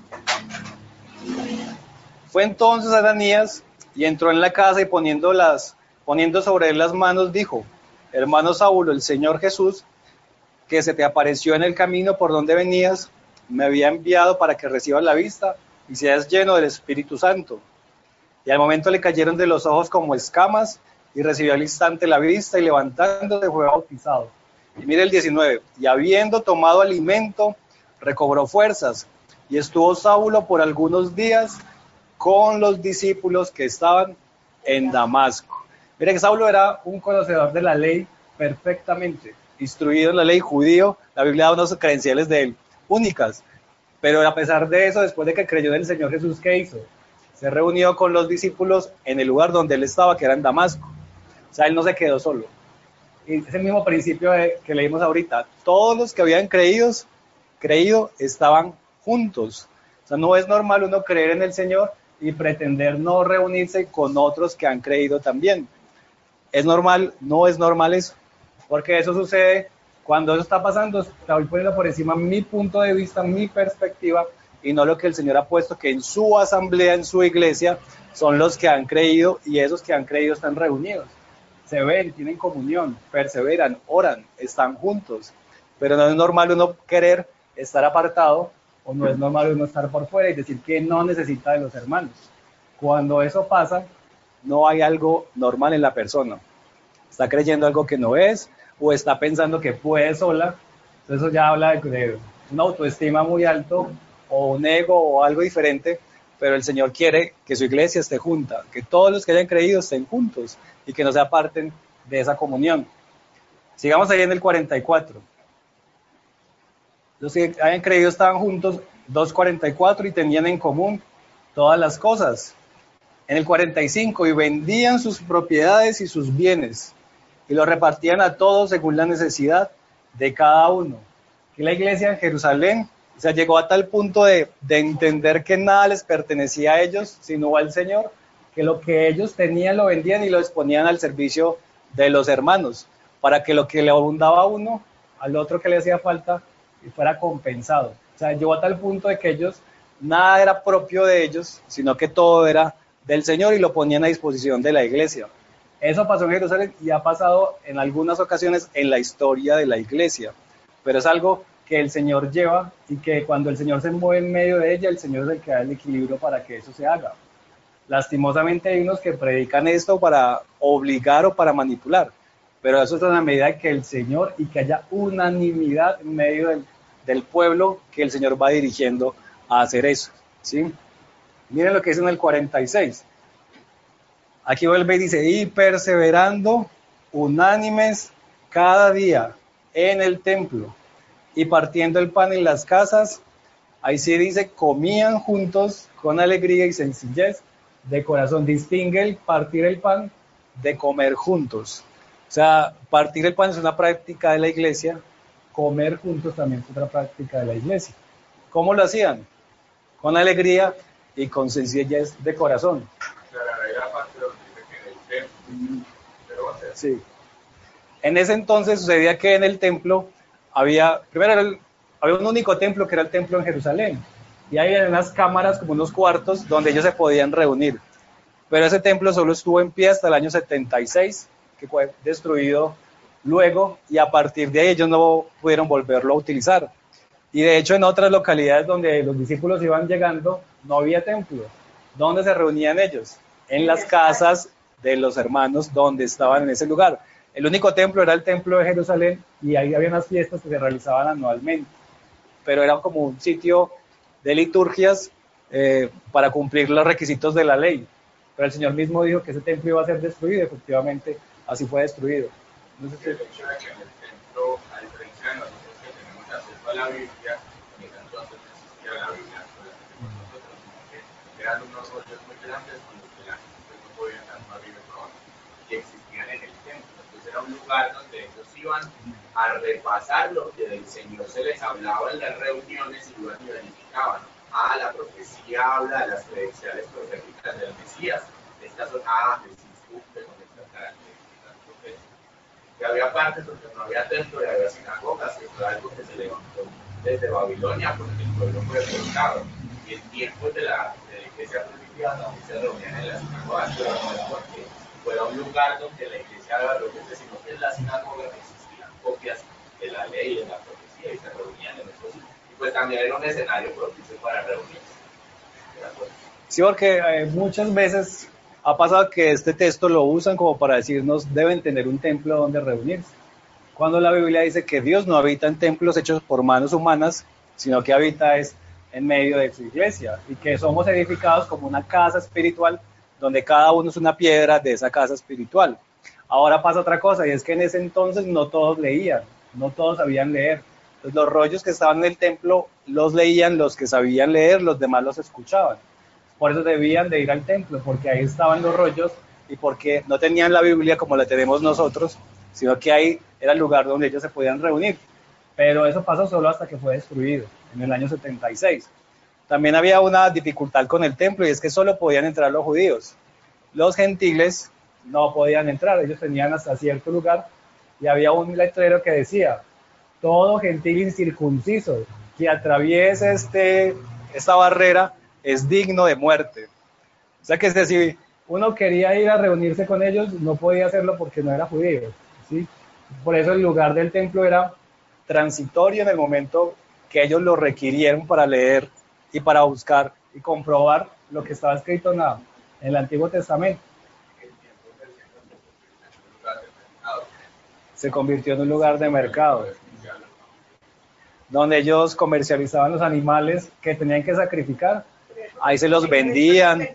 Fue entonces Ananías y entró en la casa y poniendo, las, poniendo sobre él las manos dijo, hermano Saulo, el Señor Jesús, que se te apareció en el camino por donde venías, me había enviado para que recibas la vista y seas lleno del Espíritu Santo. Y al momento le cayeron de los ojos como escamas y recibió al instante la vista y levantándose fue bautizado. Y mire el diecinueve, y habiendo tomado alimento, recobró fuerzas, y estuvo Saulo por algunos días con los discípulos que estaban en Damasco. Mire que Saulo era un conocedor de la ley perfectamente, instruido en la ley judío, la Biblia da unos credenciales de él. únicas. Pero a pesar de eso, después de que creyó en el Señor Jesús, ¿qué hizo? Se reunió con los discípulos en el lugar donde él estaba, que era en Damasco. O sea, él no se quedó solo. Y es el mismo principio de, que leímos ahorita. Todos los que habían creído, creído estaban juntos. O sea, no es normal uno creer en el Señor y pretender no reunirse con otros que han creído también. ¿Es normal? No es normal eso. Porque eso sucede cuando eso está pasando. Estoy poniendo por encima mi punto de vista, mi perspectiva, y no lo que el Señor ha puesto, que en su asamblea, en su iglesia, son los que han creído, y esos que han creído están reunidos. Se ven, tienen comunión, perseveran, oran, están juntos. Pero no es normal uno querer estar apartado, o no es normal uno estar por fuera y decir que no necesita de los hermanos. Cuando eso pasa, no hay algo normal en la persona. Está creyendo algo que no es, o está pensando que puede sola. Entonces eso ya habla de, de una autoestima muy alto, o un ego, o algo diferente. Pero el Señor quiere que su iglesia esté junta, que todos los que hayan creído estén juntos, y que no se aparten de esa comunión. Sigamos ahí en el cuarenta y cuatro. Los que hayan creído estaban juntos, dos cuarenta y cuatro, y tenían en común todas las cosas. En el cuarenta y cinco, y vendían sus propiedades y sus bienes, y los repartían a todos según la necesidad de cada uno. Y la iglesia en Jerusalén, o sea, llegó a tal punto de, de entender que nada les pertenecía a ellos, sino al Señor, que lo que ellos tenían lo vendían y lo exponían al servicio de los hermanos, para que lo que le abundaba a uno, al otro que le hacía falta, y fuera compensado. O sea, llegó a tal punto de que ellos, nada era propio de ellos, sino que todo era del Señor y lo ponían a disposición de la iglesia. Eso pasó en Jerusalén y ha pasado en algunas ocasiones en la historia de la iglesia, pero es algo que el Señor lleva, y que cuando el Señor se mueve en medio de ella, el Señor es el que da el equilibrio para que eso se haga. Lastimosamente hay unos que predican esto para obligar o para manipular, pero eso es en la medida de que el Señor, y que haya unanimidad en medio del, del pueblo, que el Señor va dirigiendo a hacer eso, ¿sí? Miren lo que dice en el cuarenta y seis. Aquí vuelve y dice, y perseverando unánimes cada día en el templo, y partiendo el pan en las casas, ahí sí dice, comían juntos con alegría y sencillez de corazón. Distingue el partir el pan de comer juntos. O sea, partir el pan es una práctica de la iglesia, comer juntos también es otra práctica de la iglesia. ¿Cómo lo hacían? Con alegría y con sencillez de corazón. Sí. En ese entonces sucedía que en el templo había, primero era el, había un único templo, que era el templo en Jerusalén, y ahí había unas cámaras, como unos cuartos, donde ellos se podían reunir. Pero ese templo solo estuvo en pie hasta el año setenta y seis, que fue destruido luego, y a partir de ahí ellos no pudieron volverlo a utilizar. Y de hecho en otras localidades donde los discípulos iban llegando, no había templo. ¿Dónde se reunían ellos? En las casas de los hermanos donde estaban en ese lugar. El único templo era el templo de Jerusalén, y ahí había unas fiestas que se realizaban anualmente, pero era como un sitio de liturgias eh, para cumplir los requisitos de la ley. Pero el Señor mismo dijo que ese templo iba a ser destruido, y efectivamente así fue destruido. No sé si... El hecho de que en el templo, a diferencia de nosotros que tenemos acceso a la Biblia, en ese entonces no existía la Biblia, nosotros, sino que eran unos rollos muy grandes con los que la gente no podía dar una Biblia por y existían en el templo. Entonces era un lugar donde ellos iban a repasar lo que del Señor se les hablaba en las reuniones, y iban y verificaban. Ah, la profecía habla de las credenciales proféticas del Mesías. Estas son, ah, Jesús cumple con estas características proféticas. Y había partes donde no había templo y había sinagogas, que fue algo que se levantó desde Babilonia, porque el pueblo fue deportado. Y en tiempos de la, de la iglesia primitiva también se reunían en las sinagogas, pero no es porque fuera un lugar donde la iglesia haga lo que es, sino que en la sinagoga existían copias de la ley, de la profecía, y se reunían en estos sitios. Pues también era un escenario propicio para reunirse. Sí, porque eh, muchas veces ha pasado que este texto lo usan como para decirnos deben tener un templo donde reunirse, cuando la Biblia dice que Dios no habita en templos hechos por manos humanas, sino que habita es en medio de su iglesia, y que somos edificados como una casa espiritual donde cada uno es una piedra de esa casa espiritual. Ahora pasa otra cosa, y es que en ese entonces no todos leían, no todos sabían leer. Entonces, los rollos que estaban en el templo los leían los que sabían leer, los demás los escuchaban. Por eso debían de ir al templo, porque ahí estaban los rollos y porque no tenían la Biblia como la tenemos nosotros, sino que ahí era el lugar donde ellos se podían reunir. Pero eso pasó solo hasta que fue destruido, en el año setenta y seis. También había una dificultad con el templo y es que solo podían entrar los judíos. Los gentiles no podían entrar, ellos tenían hasta cierto lugar y había un letrero que decía: todo gentil incircunciso que atraviese este, esta barrera es digno de muerte. O sea que es decir, uno quería ir a reunirse con ellos, no podía hacerlo porque no era judío, ¿sí? Por eso el lugar del templo era transitorio en el momento que ellos lo requirieron para leer y para buscar y comprobar lo que estaba escrito en, la, en el Antiguo Testamento. Se convirtió en un lugar de mercado, donde ellos comercializaban los animales que tenían que sacrificar. Ahí se los vendían.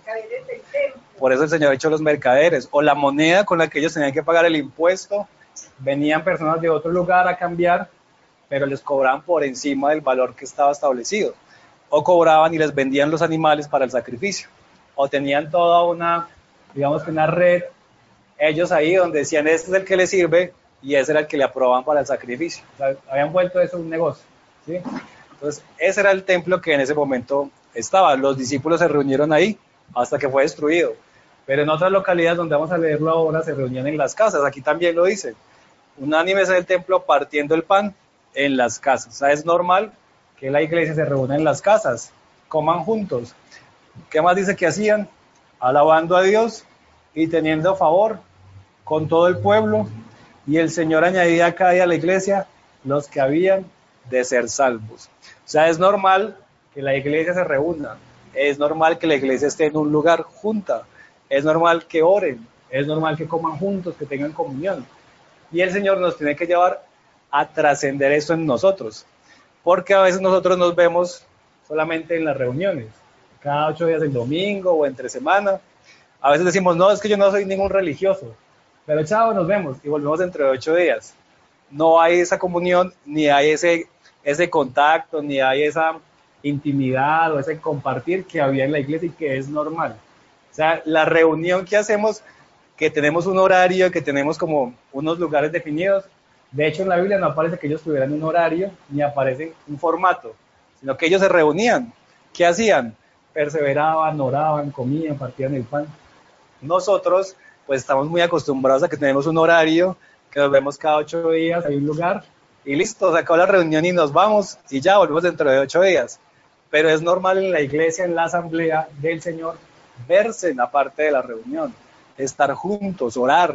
Por eso el Señor ha hecho los mercaderes. O la moneda con la que ellos tenían que pagar el impuesto. Venían personas de otro lugar a cambiar, pero les cobraban por encima del valor que estaba establecido. O cobraban y les vendían los animales para el sacrificio. O tenían toda una, digamos que una red, ellos ahí donde decían: este es el que les sirve, y ese era el que le aprobaban para el sacrificio. O sea, habían vuelto eso un negocio, ¿sí? Entonces, ese era el templo que en ese momento estaba. Los discípulos se reunieron ahí hasta que fue destruido. Pero en otras localidades donde vamos a leerlo ahora, se reunían en las casas. Aquí también lo dice: unánimes en el templo, partiendo el pan en las casas. O sea, es normal que la iglesia se reúna en las casas, coman juntos. ¿Qué más dice que hacían? Alabando a Dios y teniendo favor con todo el pueblo. Y el Señor añadía a cada día a la iglesia los que habían de ser salvos. O sea, es normal que la iglesia se reúna, es normal que la iglesia esté en un lugar junta, es normal que oren, es normal que coman juntos, que tengan comunión. Y el Señor nos tiene que llevar a trascender eso en nosotros, porque a veces nosotros nos vemos solamente en las reuniones, cada ocho días el domingo o entre semana. A veces decimos: no, es que yo no soy ningún religioso, pero chao, nos vemos y volvemos dentro de ocho días. No hay esa comunión, ni hay ese, ese contacto, ni hay esa intimidad o ese compartir que había en la iglesia y que es normal. O sea, la reunión que hacemos, que tenemos un horario, que tenemos como unos lugares definidos. De hecho, en la Biblia no aparece que ellos tuvieran un horario, ni aparece un formato, sino que ellos se reunían. ¿Qué hacían? Perseveraban, oraban, comían, partían el pan. Nosotros pues estamos muy acostumbrados a que tenemos un horario, que nos vemos cada ocho días, hay un lugar, y listo, se acabó la reunión y nos vamos, y ya volvemos dentro de ocho días. Pero es normal en la iglesia, en la asamblea del Señor, verse en la parte de la reunión, estar juntos, orar,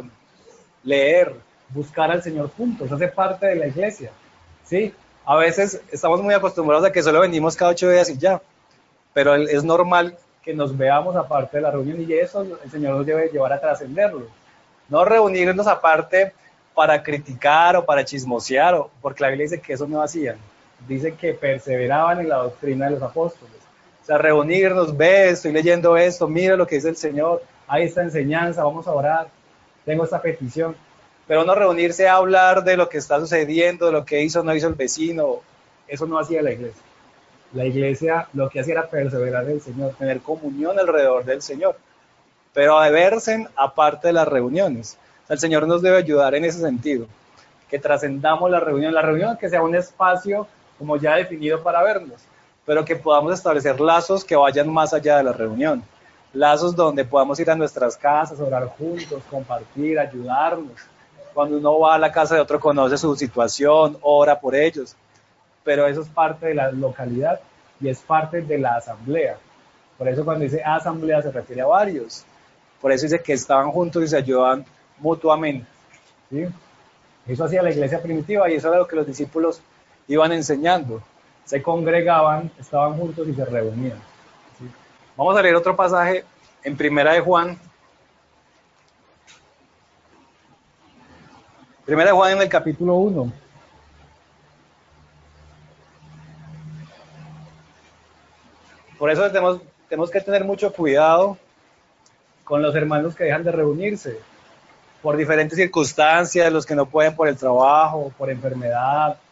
leer, buscar al Señor juntos, hace parte de la iglesia, ¿sí? A veces estamos muy acostumbrados a que solo venimos cada ocho días y ya, pero es normal que nos veamos aparte de la reunión, y eso el Señor nos debe llevar a trascenderlo. No reunirnos aparte para criticar o para chismosear, o, porque la Biblia dice que eso no hacían. Dice que perseveraban en la doctrina de los apóstoles. O sea, reunirnos, ve, estoy leyendo esto, mira lo que dice el Señor, hay esta enseñanza, vamos a orar, tengo esta petición. Pero no reunirse a hablar de lo que está sucediendo, de lo que hizo o no hizo el vecino. Eso no hacía la iglesia. La iglesia lo que hacía era perseverar en el Señor, tener comunión alrededor del Señor, pero a verse aparte de las reuniones. O sea, el Señor nos debe ayudar en ese sentido, que trascendamos la reunión, la reunión que sea un espacio como ya definido para vernos, pero que podamos establecer lazos que vayan más allá de la reunión, lazos donde podamos ir a nuestras casas, orar juntos, compartir, ayudarnos. Cuando uno va a la casa de otro, conoce su situación, ora por ellos. Pero eso es parte de la localidad y es parte de la asamblea. Por eso cuando dice asamblea se refiere a varios. Por eso dice que estaban juntos y se ayudaban mutuamente, ¿sí? Eso hacía la iglesia primitiva y eso era lo que los discípulos iban enseñando. Se congregaban, estaban juntos y se reunían, ¿sí? Vamos a leer otro pasaje en Primera de Juan. Primera de Juan en el capítulo uno. Por eso tenemos, tenemos que tener mucho cuidado con los hermanos que dejan de reunirse por diferentes circunstancias, los que no pueden por el trabajo, por enfermedad,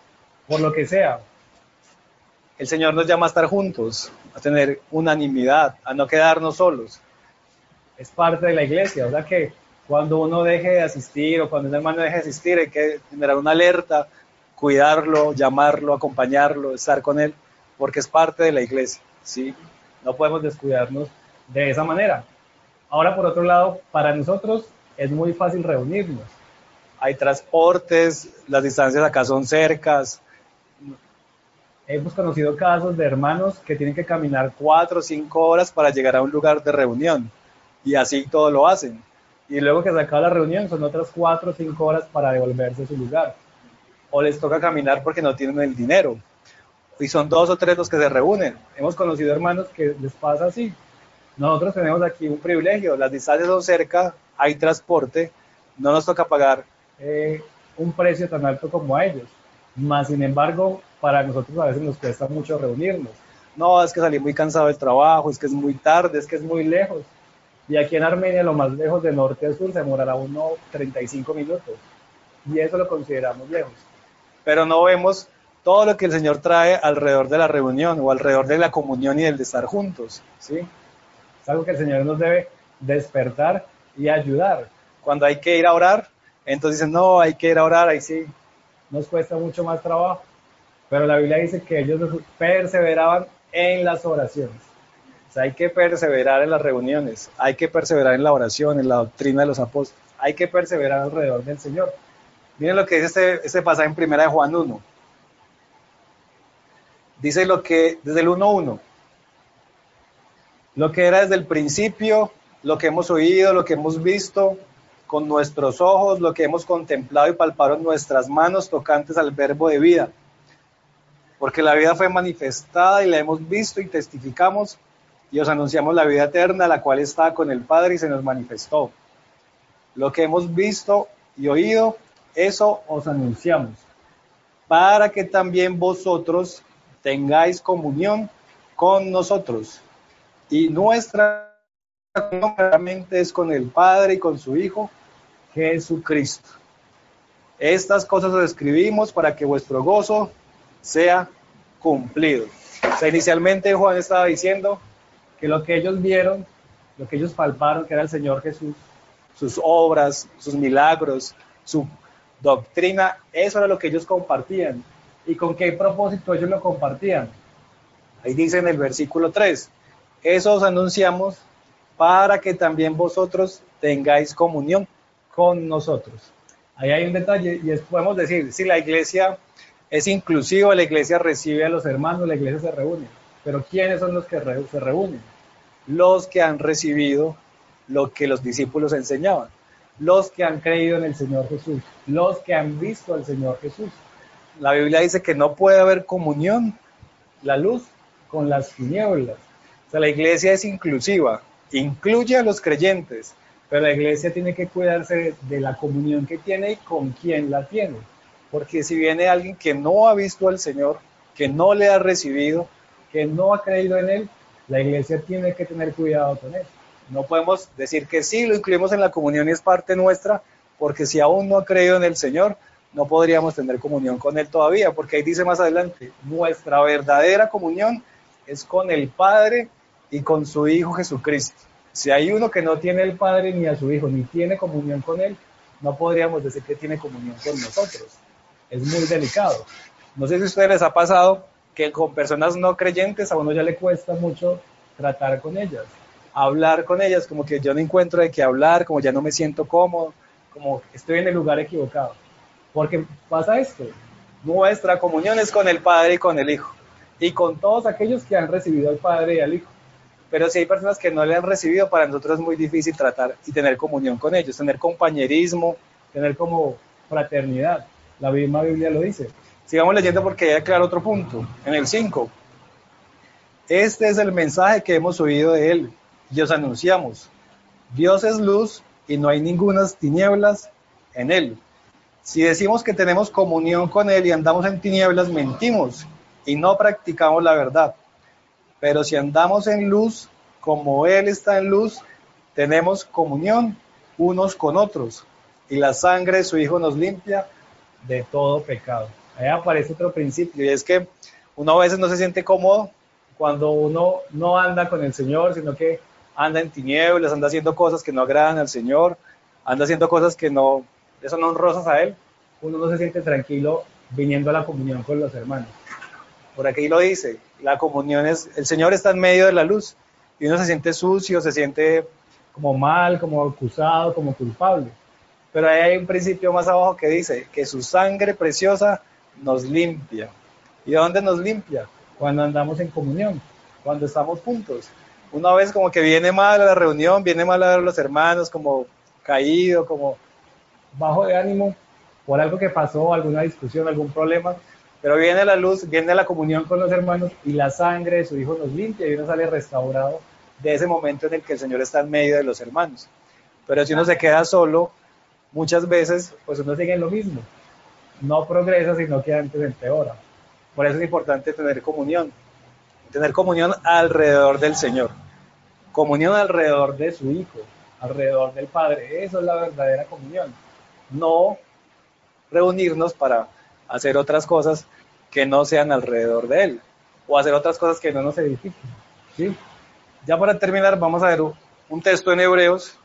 por lo que sea. El Señor nos llama a estar juntos, a tener unanimidad, a no quedarnos solos. Es parte de la iglesia, o sea que cuando uno deje de asistir o cuando un hermano deje de asistir hay que generar una alerta, cuidarlo, llamarlo, acompañarlo, estar con él, porque es parte de la iglesia, ¿sí? No podemos descuidarnos de esa manera. Ahora, por otro lado, para nosotros es muy fácil reunirnos. Hay transportes, las distancias acá son cercas. Hemos conocido casos de hermanos que tienen que caminar cuatro o cinco horas para llegar a un lugar de reunión, y así todo lo hacen. Y luego que se acaba la reunión son otras cuatro o cinco horas para devolverse a su lugar. O les toca caminar porque no tienen el dinero. Y son dos o tres los que se reúnen. Hemos conocido hermanos que les pasa así. Nosotros tenemos aquí un privilegio, las distancias son cerca, hay transporte, no nos toca pagar eh, un precio tan alto como a ellos. Más sin embargo, para nosotros a veces nos cuesta mucho reunirnos. No, es que salí muy cansado del trabajo, es que es muy tarde, es que es muy lejos. Y aquí en Armenia, lo más lejos de norte a sur, se demorará unos treinta y cinco minutos. Y eso lo consideramos lejos. Pero no vemos todo lo que el Señor trae alrededor de la reunión o alrededor de la comunión y del de estar juntos, ¿sí? Es algo que el Señor nos debe despertar y ayudar. Cuando hay que ir a orar, entonces dicen, no, hay que ir a orar, ahí sí, nos cuesta mucho más trabajo. Pero la Biblia dice que ellos perseveraban en las oraciones. O sea, hay que perseverar en las reuniones, hay que perseverar en la oración, en la doctrina de los apóstoles, hay que perseverar alrededor del Señor. Miren lo que dice este, este pasaje en primera de Juan uno. Dice lo que, desde el uno uno, lo que era desde el principio, lo que hemos oído, lo que hemos visto con nuestros ojos, lo que hemos contemplado y palpado en nuestras manos tocantes al verbo de vida. Porque la vida fue manifestada y la hemos visto y testificamos y os anunciamos la vida eterna, la cual está con el Padre y se nos manifestó. Lo que hemos visto y oído, eso os anunciamos, para que también vosotros tengáis comunión con nosotros. Y nuestra comunión claramente es con el Padre y con su Hijo, Jesucristo. Estas cosas os escribimos para que vuestro gozo sea cumplido. O sea, inicialmente Juan estaba diciendo que lo que ellos vieron, lo que ellos palparon, que era el Señor Jesús, sus obras, sus milagros, su doctrina, eso era lo que ellos compartían. ¿Y con qué propósito ellos lo compartían? Ahí dice en el versículo tres, eso os anunciamos para que también vosotros tengáis comunión con nosotros. Ahí hay un detalle y es, podemos decir, si la iglesia es inclusiva, la iglesia recibe a los hermanos, la iglesia se reúne. Pero ¿quiénes son los que re, se reúnen? Los que han recibido lo que los discípulos enseñaban, los que han creído en el Señor Jesús, los que han visto al Señor Jesús. La Biblia dice que no puede haber comunión, la luz, con las tinieblas. O sea, la iglesia es inclusiva, incluye a los creyentes, pero la iglesia tiene que cuidarse de la comunión que tiene y con quién la tiene. Porque si viene alguien que no ha visto al Señor, que no le ha recibido, que no ha creído en Él, la iglesia tiene que tener cuidado con él. No podemos decir que sí, lo incluimos en la comunión y es parte nuestra, porque si aún no ha creído en el Señor, no podríamos tener comunión con Él todavía, porque ahí dice más adelante, nuestra verdadera comunión es con el Padre y con su Hijo Jesucristo. Si hay uno que no tiene el Padre ni a su Hijo, ni tiene comunión con Él, no podríamos decir que tiene comunión con nosotros. Es muy delicado. No sé si a ustedes les ha pasado que con personas no creyentes a uno ya le cuesta mucho tratar con ellas, hablar con ellas, como que yo no encuentro de qué hablar, como ya no me siento cómodo, como estoy en el lugar equivocado. Porque pasa esto, nuestra comunión es con el Padre y con el Hijo, y con todos aquellos que han recibido al Padre y al Hijo. Pero si hay personas que no le han recibido, para nosotros es muy difícil tratar y tener comunión con ellos, tener compañerismo, tener como fraternidad. La misma Biblia lo dice. Sigamos leyendo porque hay que aclarar otro punto, en el cinco. Este es el mensaje que hemos oído de Él y os anunciamos. Dios es luz y no hay ninguna tinieblas en Él. Si decimos que tenemos comunión con Él y andamos en tinieblas, mentimos y no practicamos la verdad. Pero si andamos en luz, como Él está en luz, tenemos comunión unos con otros y la sangre de su Hijo nos limpia de todo pecado. Ahí aparece otro principio, y es que uno a veces no se siente cómodo cuando uno no anda con el Señor, sino que anda en tinieblas, anda haciendo cosas que no agradan al Señor, anda haciendo cosas que no son honrosas a Él. Uno no se siente tranquilo viniendo a la comunión con los hermanos. Por aquí lo dice, la comunión es, el Señor está en medio de la luz, y uno se siente sucio, se siente como mal, como acusado, como culpable. Pero ahí hay un principio más abajo que dice que su sangre preciosa nos limpia. ¿Y de dónde nos limpia? Cuando andamos en comunión, cuando estamos juntos. Una vez como que viene mal a la reunión, viene mal a ver a los hermanos, como caído, como bajo de ánimo, por algo que pasó, alguna discusión, algún problema, pero viene la luz, viene la comunión con los hermanos y la sangre de su Hijo nos limpia y uno sale restaurado de ese momento en el que el Señor está en medio de los hermanos. Pero si uno se queda solo, muchas veces, pues uno sigue en lo mismo. No progresa, sino que antes empeora. Por eso es importante tener comunión. Tener comunión alrededor del Señor. Comunión alrededor de su Hijo, alrededor del Padre. Eso es la verdadera comunión. No reunirnos para hacer otras cosas que no sean alrededor de Él. O hacer otras cosas que no nos edifiquen. ¿Sí? Ya para terminar, vamos a ver un texto en Hebreos.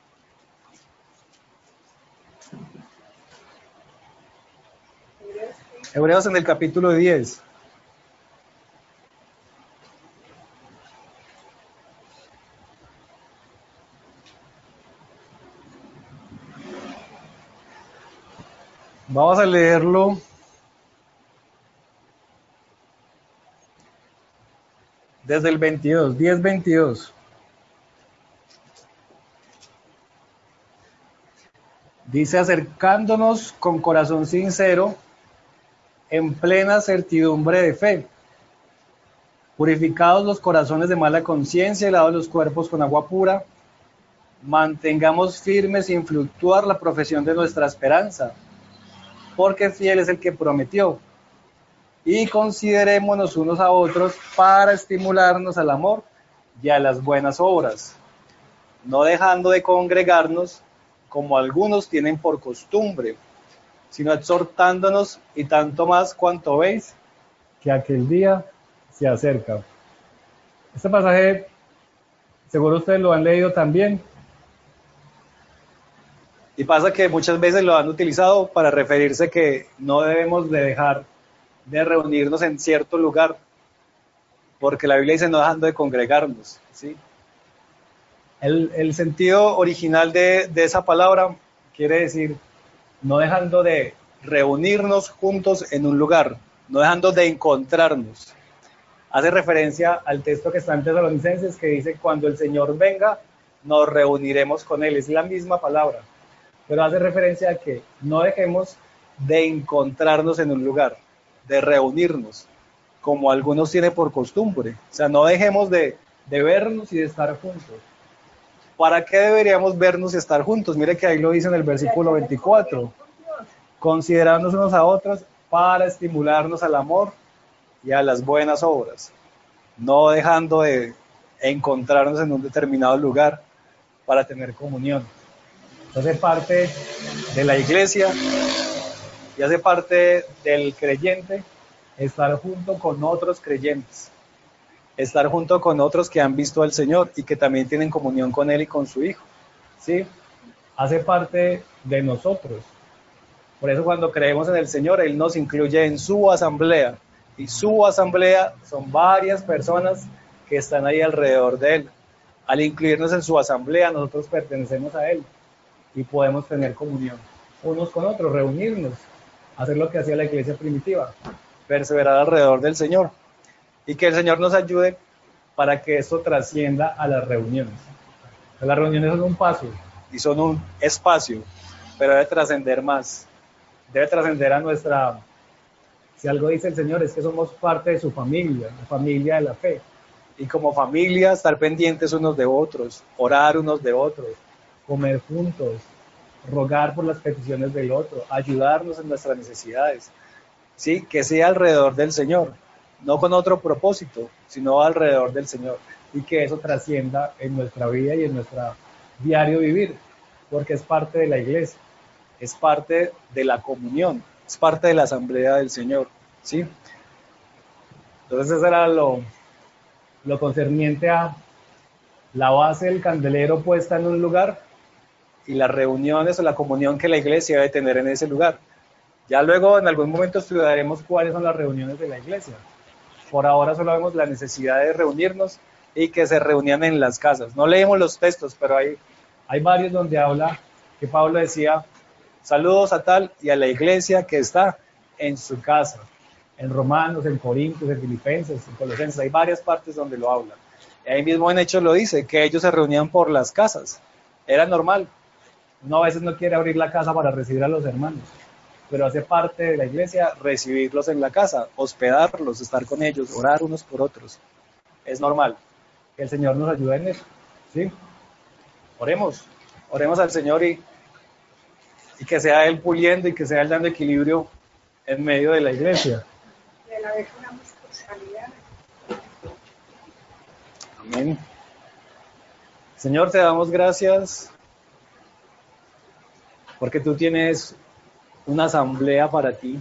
Hebreos en el capítulo diez. Vamos a leerlo desde el veintidós, diez veintidós. Dice, acercándonos con corazón sincero, en plena certidumbre de fe, purificados los corazones de mala conciencia y lavados los cuerpos con agua pura, mantengamos firmes sin fluctuar la profesión de nuestra esperanza, porque fiel es el que prometió. Y considerémonos unos a otros para estimularnos al amor y a las buenas obras, no dejando de congregarnos como algunos tienen por costumbre, sino exhortándonos, y tanto más cuanto veis que aquel día se acerca. Este pasaje, seguro ustedes lo han leído también, y pasa que muchas veces lo han utilizado para referirse que no debemos de dejar de reunirnos en cierto lugar, porque la Biblia dice no dejando de congregarnos, ¿sí? El, el sentido original de, de esa palabra quiere decir no dejando de reunirnos juntos en un lugar, no dejando de encontrarnos. Hace referencia al texto que está en Tesalonicenses que dice cuando el Señor venga nos reuniremos con Él, es la misma palabra, pero hace referencia a que no dejemos de encontrarnos en un lugar, de reunirnos, como algunos tienen por costumbre. O sea, no dejemos de, de vernos y de estar juntos. ¿Para qué deberíamos vernos y estar juntos? Mire que ahí lo dice en el versículo veinticuatro. Considerarnos unos a otros para estimularnos al amor y a las buenas obras. No dejando de encontrarnos en un determinado lugar para tener comunión. Hace parte de la iglesia y hace parte del creyente estar junto con otros creyentes, estar junto con otros que han visto al Señor y que también tienen comunión con Él y con su Hijo, ¿sí? Hace parte de nosotros. Por eso cuando creemos en el Señor, Él nos incluye en su asamblea, y su asamblea son varias personas que están ahí alrededor de Él. Al incluirnos en su asamblea, nosotros pertenecemos a Él y podemos tener comunión unos con otros, reunirnos, hacer lo que hacía la iglesia primitiva, perseverar alrededor del Señor, y que el Señor nos ayude para que esto trascienda a las reuniones. Las reuniones son un paso y son un espacio, pero debe trascender más, debe trascender a nuestra, si algo dice el Señor es que somos parte de su familia, la familia de la fe, y como familia estar pendientes unos de otros, orar unos de otros, comer juntos, rogar por las peticiones del otro, ayudarnos en nuestras necesidades, ¿sí? Que sea alrededor del Señor, no con otro propósito, sino alrededor del Señor, y que eso trascienda en nuestra vida y en nuestro diario vivir, porque es parte de la iglesia, es parte de la comunión, es parte de la asamblea del Señor, ¿sí? Entonces eso era lo, lo concerniente a la base del candelero puesta en un lugar y las reuniones o la comunión que la iglesia debe tener en ese lugar. Ya luego en algún momento estudiaremos cuáles son las reuniones de la iglesia. Por ahora solo vemos la necesidad de reunirnos y que se reunían en las casas. No leemos los textos, pero hay, hay varios donde habla que Pablo decía, saludos a tal y a la iglesia que está en su casa. En Romanos, en Corintios, en Filipenses, en Colosenses, hay varias partes donde lo habla. Y ahí mismo en Hechos lo dice, que ellos se reunían por las casas. Era normal. Uno a veces no quiere abrir la casa para recibir a los hermanos, pero hace parte de la iglesia recibirlos en la casa, hospedarlos, estar con ellos, orar unos por otros. Es normal. Que el Señor nos ayude en eso. ¿Sí? Oremos. Oremos al Señor y, y que sea Él puliendo y que sea Él dando equilibrio en medio de la iglesia. De la vez una responsabilidad. Amén. Señor, te damos gracias porque tú tienes una asamblea para ti,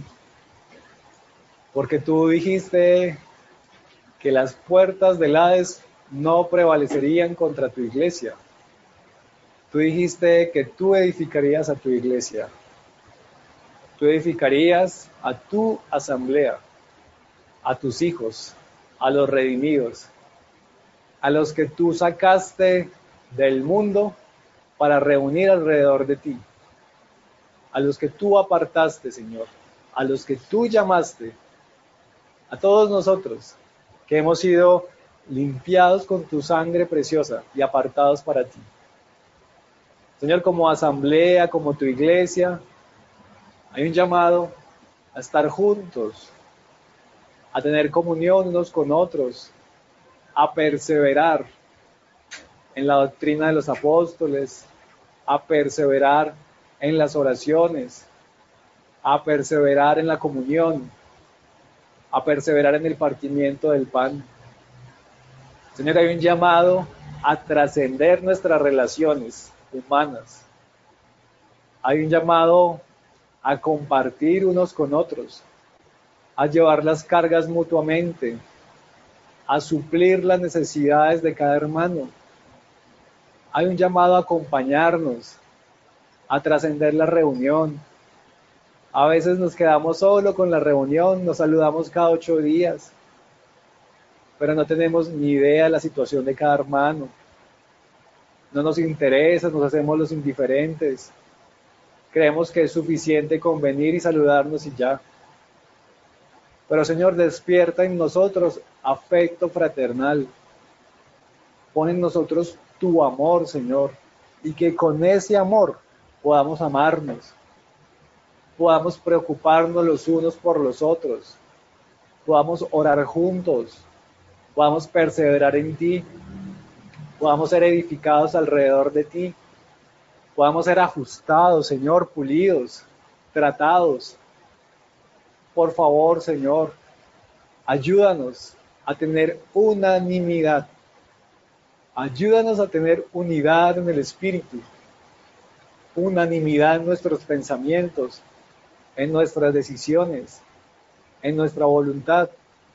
porque tú dijiste que las puertas del Hades no prevalecerían contra tu iglesia. Tú dijiste que tú edificarías a tu iglesia, tú edificarías a tu asamblea, a tus hijos, a los redimidos, a los que tú sacaste del mundo para reunir alrededor de ti, a los que tú apartaste, Señor, a los que tú llamaste, a todos nosotros que hemos sido limpiados con tu sangre preciosa y apartados para ti. Señor, como asamblea, como tu iglesia, hay un llamado a estar juntos, a tener comunión unos con otros, a perseverar en la doctrina de los apóstoles, a perseverar en las oraciones, a perseverar en la comunión, a perseverar en el partimiento del pan. Señor, hay un llamado a trascender nuestras relaciones humanas. Hay un llamado a compartir unos con otros, a llevar las cargas mutuamente, a suplir las necesidades de cada hermano. Hay un llamado a acompañarnos, a trascender la reunión. A veces nos quedamos solo con la reunión, nos saludamos cada ocho días, pero no tenemos ni idea de la situación de cada hermano. No nos interesa, nos hacemos los indiferentes. Creemos que es suficiente con venir y saludarnos y ya. Pero Señor, despierta en nosotros afecto fraternal. Pon en nosotros tu amor, Señor, y que con ese amor podamos amarnos, podamos preocuparnos los unos por los otros, podamos orar juntos, podamos perseverar en ti, podamos ser edificados alrededor de ti, podamos ser ajustados, Señor, pulidos, tratados. Por favor, Señor, ayúdanos a tener unanimidad, ayúdanos a tener unidad en el espíritu, unanimidad en nuestros pensamientos, en nuestras decisiones, en nuestra voluntad.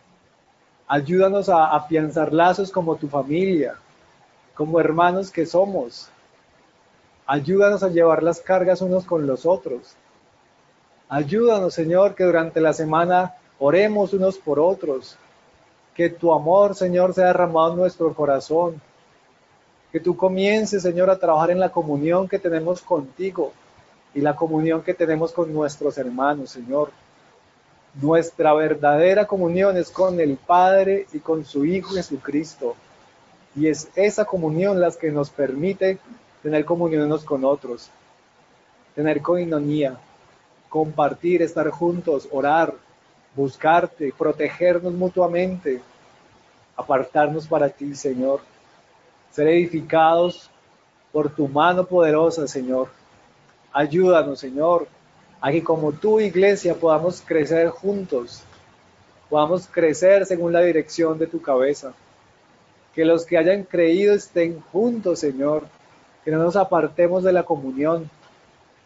Ayúdanos a afianzar lazos como tu familia, como hermanos que somos. Ayúdanos a llevar las cargas unos con los otros. Ayúdanos, Señor, que durante la semana oremos unos por otros. Que tu amor, Señor, sea derramado en nuestro corazón. Que tú comiences, Señor, a trabajar en la comunión que tenemos contigo y la comunión que tenemos con nuestros hermanos, Señor. Nuestra verdadera comunión es con el Padre y con su Hijo Jesucristo. Y es esa comunión la que nos permite tener comunión unos con otros, tener coinonía, compartir, estar juntos, orar, buscarte, protegernos mutuamente, apartarnos para ti, Señor. Ser edificados por tu mano poderosa, Señor. Ayúdanos, Señor, a que como tu iglesia podamos crecer juntos, podamos crecer según la dirección de tu cabeza. Que los que hayan creído estén juntos, Señor, que no nos apartemos de la comunión,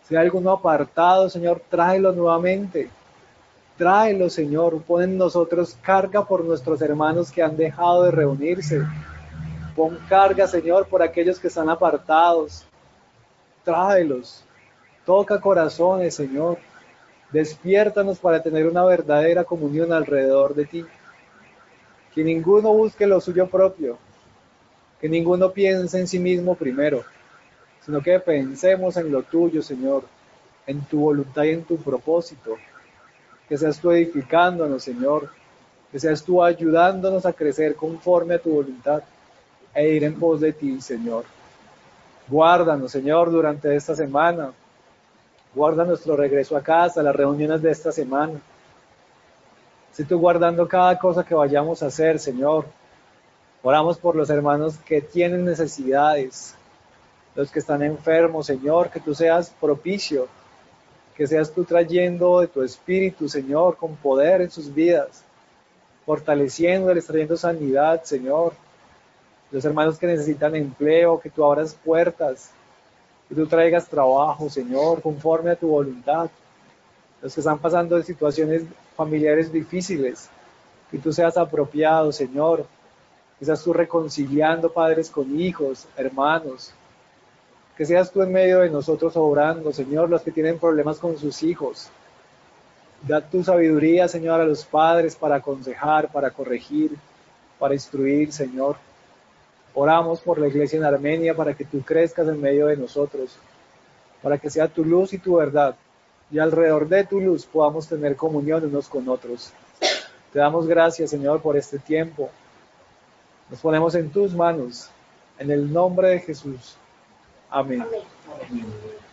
Si hay alguno apartado, Señor, tráelo nuevamente. Tráelo, Señor. Pon en nosotros carga por nuestros hermanos que han dejado de reunirse. Pon carga, Señor, por aquellos que están apartados. Tráelos. Toca corazones, Señor. Despiértanos para tener una verdadera comunión alrededor de ti. Que ninguno busque lo suyo propio. Que ninguno piense en sí mismo primero, sino que pensemos en lo tuyo, Señor, en tu voluntad y en tu propósito. Que seas tú edificándonos, Señor. Que seas tú ayudándonos a crecer conforme a tu voluntad e ir en pos de ti, Señor. Guárdanos, Señor, durante esta semana. Guarda nuestro regreso a casa, las reuniones de esta semana. Sé tú guardando cada cosa que vayamos a hacer, Señor. Oramos por los hermanos que tienen necesidades, los que están enfermos, Señor, que tú seas propicio, que seas tú trayendo de tu espíritu, Señor, con poder en sus vidas, fortaleciéndoles, trayendo sanidad, Señor. Los hermanos que necesitan empleo, que tú abras puertas, que tú traigas trabajo, Señor, conforme a tu voluntad. Los que están pasando en situaciones familiares difíciles, que tú seas apropiado, Señor. Que seas tú reconciliando padres con hijos, hermanos. Que seas tú en medio de nosotros obrando, Señor, los que tienen problemas con sus hijos. Da tu sabiduría, Señor, a los padres para aconsejar, para corregir, para instruir, Señor. Oramos por la iglesia en Armenia para que tú crezcas en medio de nosotros, para que sea tu luz y tu verdad, y alrededor de tu luz podamos tener comunión unos con otros. Te damos gracias, Señor, por este tiempo. Nos ponemos en tus manos, en el nombre de Jesús. Amén. Amén.